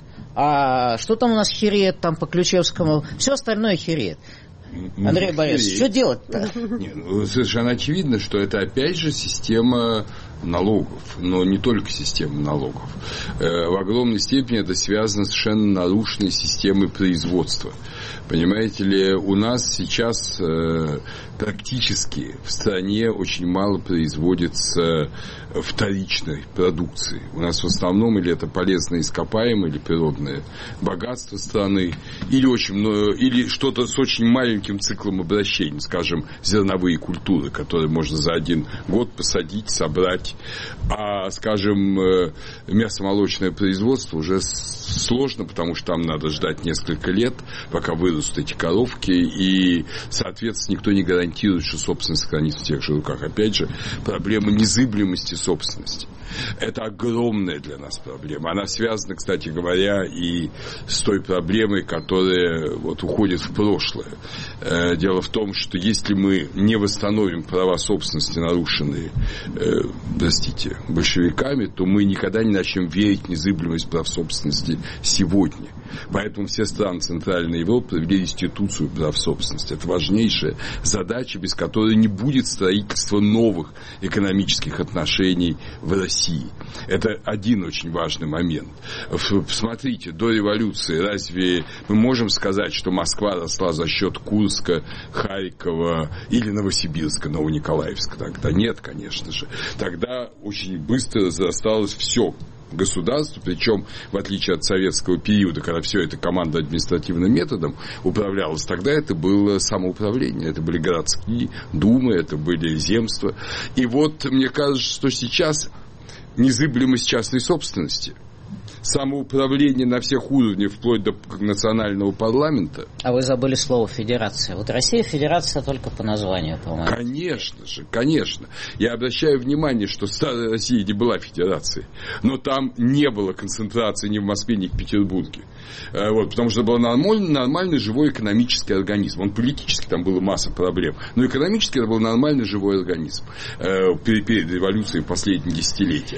а что там у нас хереет там по Ключевскому? Все остальное хереет. Андрей ну, Борисович, что делать-то? Нет, ну, совершенно очевидно, что это опять же система налогов, но не только система налогов. Э, в огромной степени это связано с совершенно нарушенной системой производства. Понимаете ли, у нас сейчас э, практически в стране очень мало производится вторичной продукции. У нас в основном или это полезные ископаемые, или природное богатство страны, или, очень, или что-то с очень маленьким циклом обращения, скажем, зерновые культуры, которые можно за один год посадить, собрать. А, скажем, мясомолочное производство уже сложно, потому что там надо ждать несколько лет, пока вырастут эти коровки, и, соответственно, никто не гарантирует, что собственность сохранится в тех же руках. Опять же, проблема незыблемости собственности. Это огромная для нас проблема. Она связана, кстати говоря, и с той проблемой, которая вот уходит в прошлое. Дело в том, что если мы не восстановим права собственности, нарушенные, э, простите, большевиками, то мы никогда не начнем верить в незыблемость прав собственности сегодня. Поэтому все страны Центральной Европы провели институцию прав собственности. Это важнейшая задача, без которой не будет строительства новых экономических отношений в России. Это один очень важный момент. Смотрите, до революции разве мы можем сказать, что Москва росла за счет Курска, Харькова или Новосибирска, Новониколаевска? Тогда нет, конечно же. Тогда очень быстро разрасталось все государство, причем, в отличие от советского периода, когда все это команда административным методом управлялось, тогда это было самоуправление, это были городские думы, это были земства. И вот мне кажется, что сейчас незыблемость частной собственности, самоуправление на всех уровнях, вплоть до национального парламента. А вы забыли слово «федерация». Вот Россия федерация только по названию, по-моему. Конечно же, конечно. Я обращаю внимание, что старая Россия не была федерацией, но там не было концентрации ни в Москве, ни в Петербурге. Вот, потому что был нормальный, нормальный живой экономический организм. Он политически, там была масса проблем, но экономически это был нормальный живой организм перед, перед революцией последние десятилетия.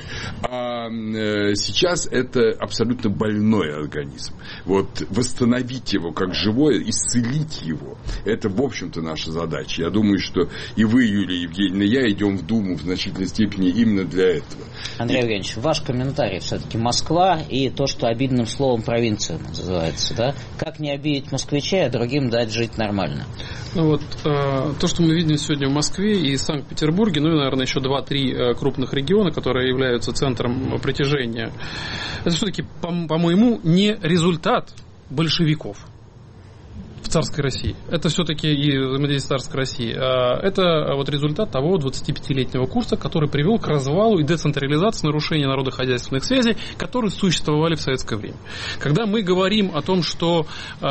А сейчас это абсолютно больной организм. Вот восстановить его как живое, исцелить его, это, в общем-то, наша задача. Я думаю, что и вы, Юлия Евгеньевна, и я идем в Думу в значительной степени именно для этого. Андрей Евгеньевич, ваш комментарий все-таки Москва и то, что обидным словом провинция называется, да? Как не обидеть москвичей, а другим дать жить нормально? Ну вот, э, то, что мы видим сегодня в Москве и Санкт-Петербурге, ну и, наверное, еще два-три э, крупных региона, которые являются центром притяжения, это все-таки, по- по-моему, не результат большевиков в царской России. Это все-таки и взаимодействие царской России. Это вот результат того двадцатипятилетнего курса, который привел к развалу и децентрализации, нарушению народно-хозяйственных связей, которые существовали в советское время. Когда мы говорим о том, что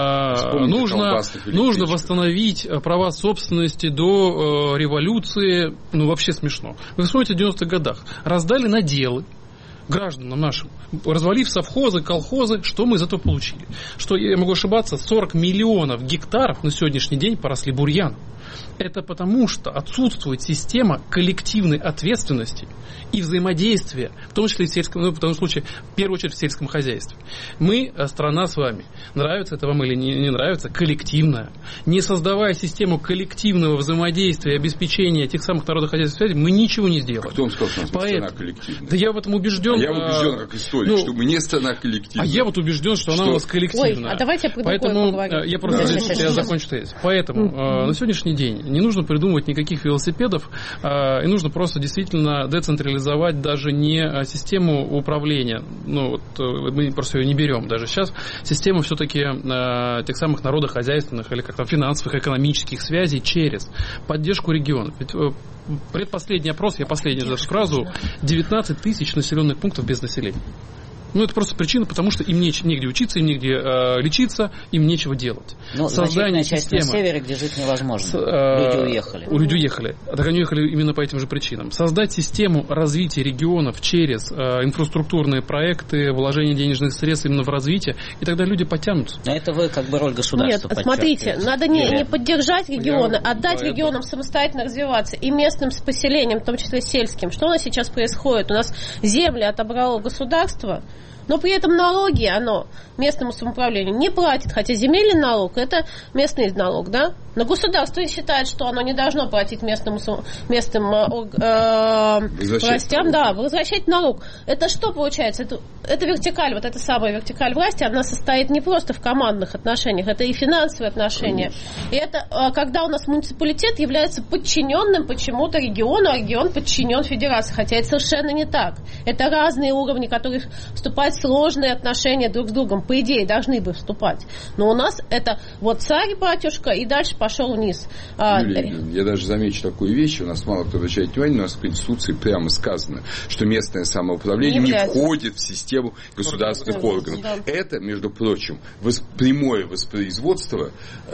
нужно, нужно восстановить права собственности до революции, ну вообще смешно. Вы вспомните в девяностых годах. Раздали наделы гражданам нашим. Развалив совхозы, колхозы, что мы зато получили? Что, я могу ошибаться, сорок миллионов гектаров на сегодняшний день поросли бурьяном. Это потому, что отсутствует система коллективной ответственности и взаимодействия, в том числе и в сельском, ну, в том случае, в первую очередь в сельском хозяйстве. Мы, страна с вами, нравится это вам или не, не нравится, коллективная. Не создавая систему коллективного взаимодействия и обеспечения тех самых народохозяйственных связей, мы ничего не сделаем. Кто вам сказал, что у нас Поэтому, страна коллективная? Да я в этом убежден. А я убежден, как историк, ну, что мы не страна коллективная. А я вот убежден, что, что? она у нас коллективная. Ой, а давайте про Поэтому поговорим. Я просто да. я, я закончу тезис. Поэтому mm-hmm. э, на сегодняшний день не нужно придумывать никаких велосипедов, э, и нужно просто действительно децентрализовать даже не систему управления. Ну, вот, э, мы просто ее не берем даже сейчас. Систему все-таки э, тех самых народохозяйственных или как-то финансовых, экономических связей через поддержку регионов. Ведь э, предпоследний опрос, я последнюю даже фразу, девятнадцать тысяч населенных пунктов без населения. Ну, это просто причина, потому что им неч- негде учиться, им негде э, лечиться, им нечего делать. Ну, создание часть системы... на севере, где жить невозможно. С, э, люди уехали. У Люди уехали. Так они уехали именно по этим же причинам. Создать систему развития регионов через э, инфраструктурные проекты, вложение денежных средств именно в развитие, и тогда люди потянутся. Но это вы как бы роль государства. Нет, смотрите, надо не, не поддержать регионы, а дать регионам самостоятельно развиваться, и местным с поселением, в том числе сельским. Что у нас сейчас происходит? У нас земли отобрало государство, но при этом налоги оно местному самоуправлению не платит, хотя земельный налог – это местный налог, да? Но государство считает, что оно не должно платить местному, местным э, властям, да, возвращать налог. Это что получается? Это, это вертикаль, вот эта самая вертикаль власти, она состоит не просто в командных отношениях, это и финансовые отношения. И это когда у нас муниципалитет является подчиненным почему-то региону, а регион подчинен федерации, хотя это совершенно не так. Это разные уровни, которые вступают в сложные отношения друг с другом. По идее, должны бы вступать. Но у нас это вот царь-батюшка и дальше пошел вниз. Юлия, я даже замечу такую вещь, у нас мало кто обращает внимание, у нас в Конституции прямо сказано, что местное самоуправление не, не входит в систему государственных органов. Да. Это, между прочим, восп... прямое воспроизводство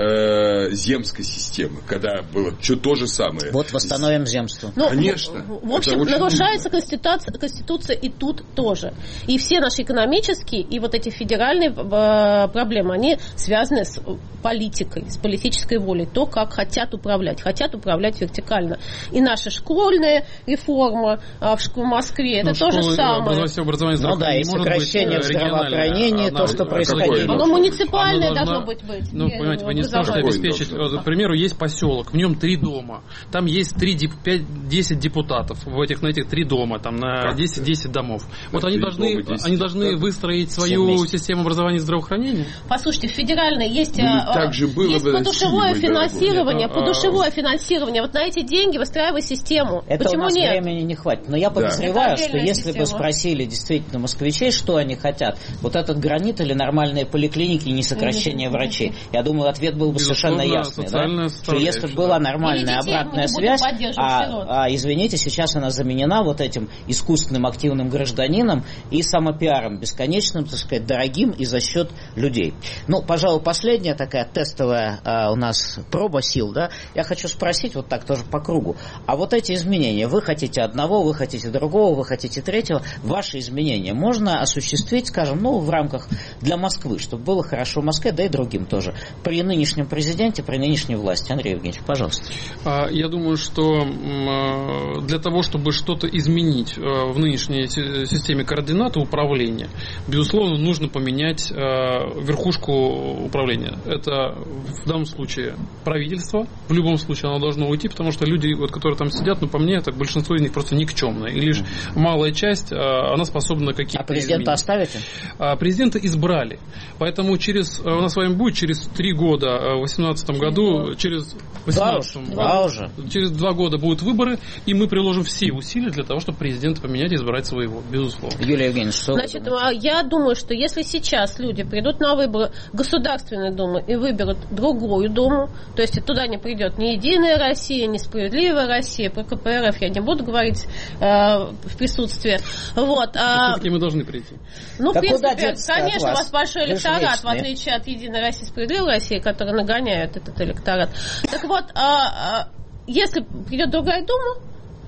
э, земской системы, когда было что то же самое. Вот восстановим земство. Ну, конечно. В, в общем, нарушается конституция, конституция и тут тоже. И все наши экономические и вот эти федеральные э, проблемы, они связаны с политикой, с политической волей. То, как хотят управлять. Хотят управлять вертикально. И наша школьная реформа э, в, в Москве, это ну, то же самое. Образование, ну да, и сокращение в здравоохранении, то, что происходило. Оно муниципальное должно быть. быть ну, понимаете, вы не сможете обеспечить. К примеру, есть поселок, в нем три дома. Там есть пять-десять депутатов в этих, на этих три дома, там на десять домов. Вот они должны, они должны выстроить свою систему образования и здравоохранения. Послушайте, в федеральной есть, так же было есть подушевое финансирование, нет, подушевое а... финансирование. Вот на эти деньги выстраивай систему. Это Почему у нас нет? времени не хватит. Но я подозреваю, да. что если система. бы спросили действительно москвичей, что они хотят, вот этот гранит или нормальные поликлиники, не сокращение врачей, я думаю, ответ был бы совершенно ясный. Да? Что если бы была нормальная обратная связь, а, а, извините, сейчас она заменена вот этим искусственным активным гражданином и самопиаром бесконечным, так сказать, дорогим и за счет людей. Ну, пожалуй, последняя такая тестовая а, у нас проба сил, да, я хочу спросить вот так тоже по кругу, а вот эти изменения, вы хотите одного, вы хотите другого, вы хотите третьего, ваши изменения можно осуществить, скажем, ну, в рамках для Москвы, чтобы было хорошо в Москве, да и другим тоже, при нынешнем президенте, при нынешней власти. Андрей Евгеньевич, пожалуйста. Я думаю, что для того, чтобы что-то изменить в нынешней системе координат управления, безусловно, нужно поменять верхушку управления. Это в данном случае правительство. В любом случае оно должно уйти, потому что люди, вот, которые там сидят, ну, по мне, так большинство из них просто никчемные. И лишь малая часть, она способна какие-то... А президента оставите? Президента избрали. Поэтому через, у нас с вами будет через три года, в восемнадцатом году, через... восемнадцатом, два уже. Через два года будут выборы, и мы приложим все усилия для того, чтобы президента поменять и избрать своего, безусловно. Юлия Евгеньевна, что Значит, я думаю, что если сейчас люди придут на выборы Государственной Думы и выберут другую Думу, то есть туда не придет ни Единая Россия, ни Справедливая Россия, про ка пэ эр эф я не буду говорить э, в присутствии. Вот, а... Все-таки мы должны прийти. Ну, да в принципе, конечно, у вас большой электорат, в отличие от Единой России, Справедливой России, которые нагоняют этот электорат. Так вот, а, а, если придет другая Дума,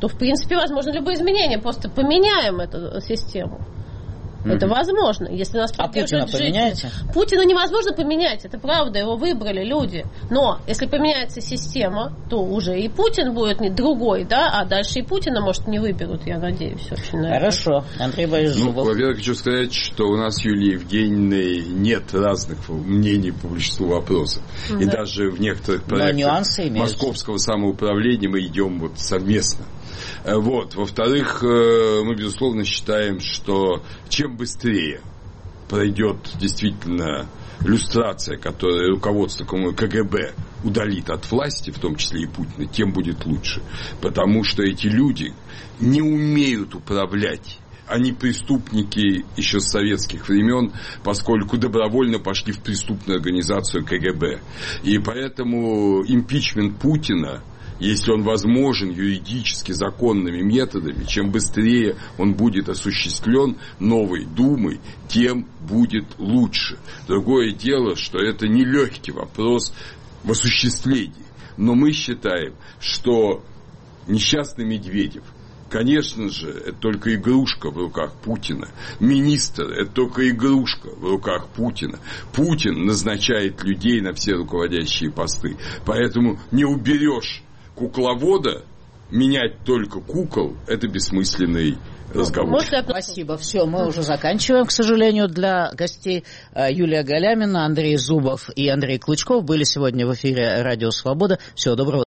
то, в принципе, возможно любые изменения. Просто поменяем эту систему. Mm-hmm. Это возможно, если нас а Путина жители. Поменяете? Путина невозможно поменять, это правда, его выбрали люди. Но если поменяется система, то уже и Путин будет не другой, да, а дальше и Путина, может, не выберут, я надеюсь. Очень Хорошо, Андрей Борисович Зубов. Ну, во-первых, хочу сказать, что у нас, Юлия Евгеньевна, нет разных мнений по большинству вопросов. Mm-hmm. И даже в некоторых проектах московского самоуправления мы идем вот совместно. Вот. Во-вторых, мы, безусловно, считаем, что чем быстрее пройдет действительно люстрация, которая руководство КГБ удалит от власти, в том числе и Путина, тем будет лучше. Потому что эти люди не умеют управлять. Они преступники еще с советских времен, поскольку добровольно пошли в преступную организацию КГБ. И поэтому импичмент Путина, если он возможен юридически законными методами, чем быстрее он будет осуществлен новой Думой, тем будет лучше. Другое дело, что это нелегкий вопрос в осуществлении. Но мы считаем, что несчастный Медведев, конечно же, это только игрушка в руках Путина. Министр – это только игрушка в руках Путина. Путин назначает людей на все руководящие посты. Поэтому не уберешь кукловода, менять только кукол – это бессмысленный разговор. Спасибо. Все, мы уже заканчиваем, к сожалению, для гостей. Юлия Галямина, Андрей Зубов и Андрей Клычков были сегодня в эфире «Радио Свобода». Всего доброго.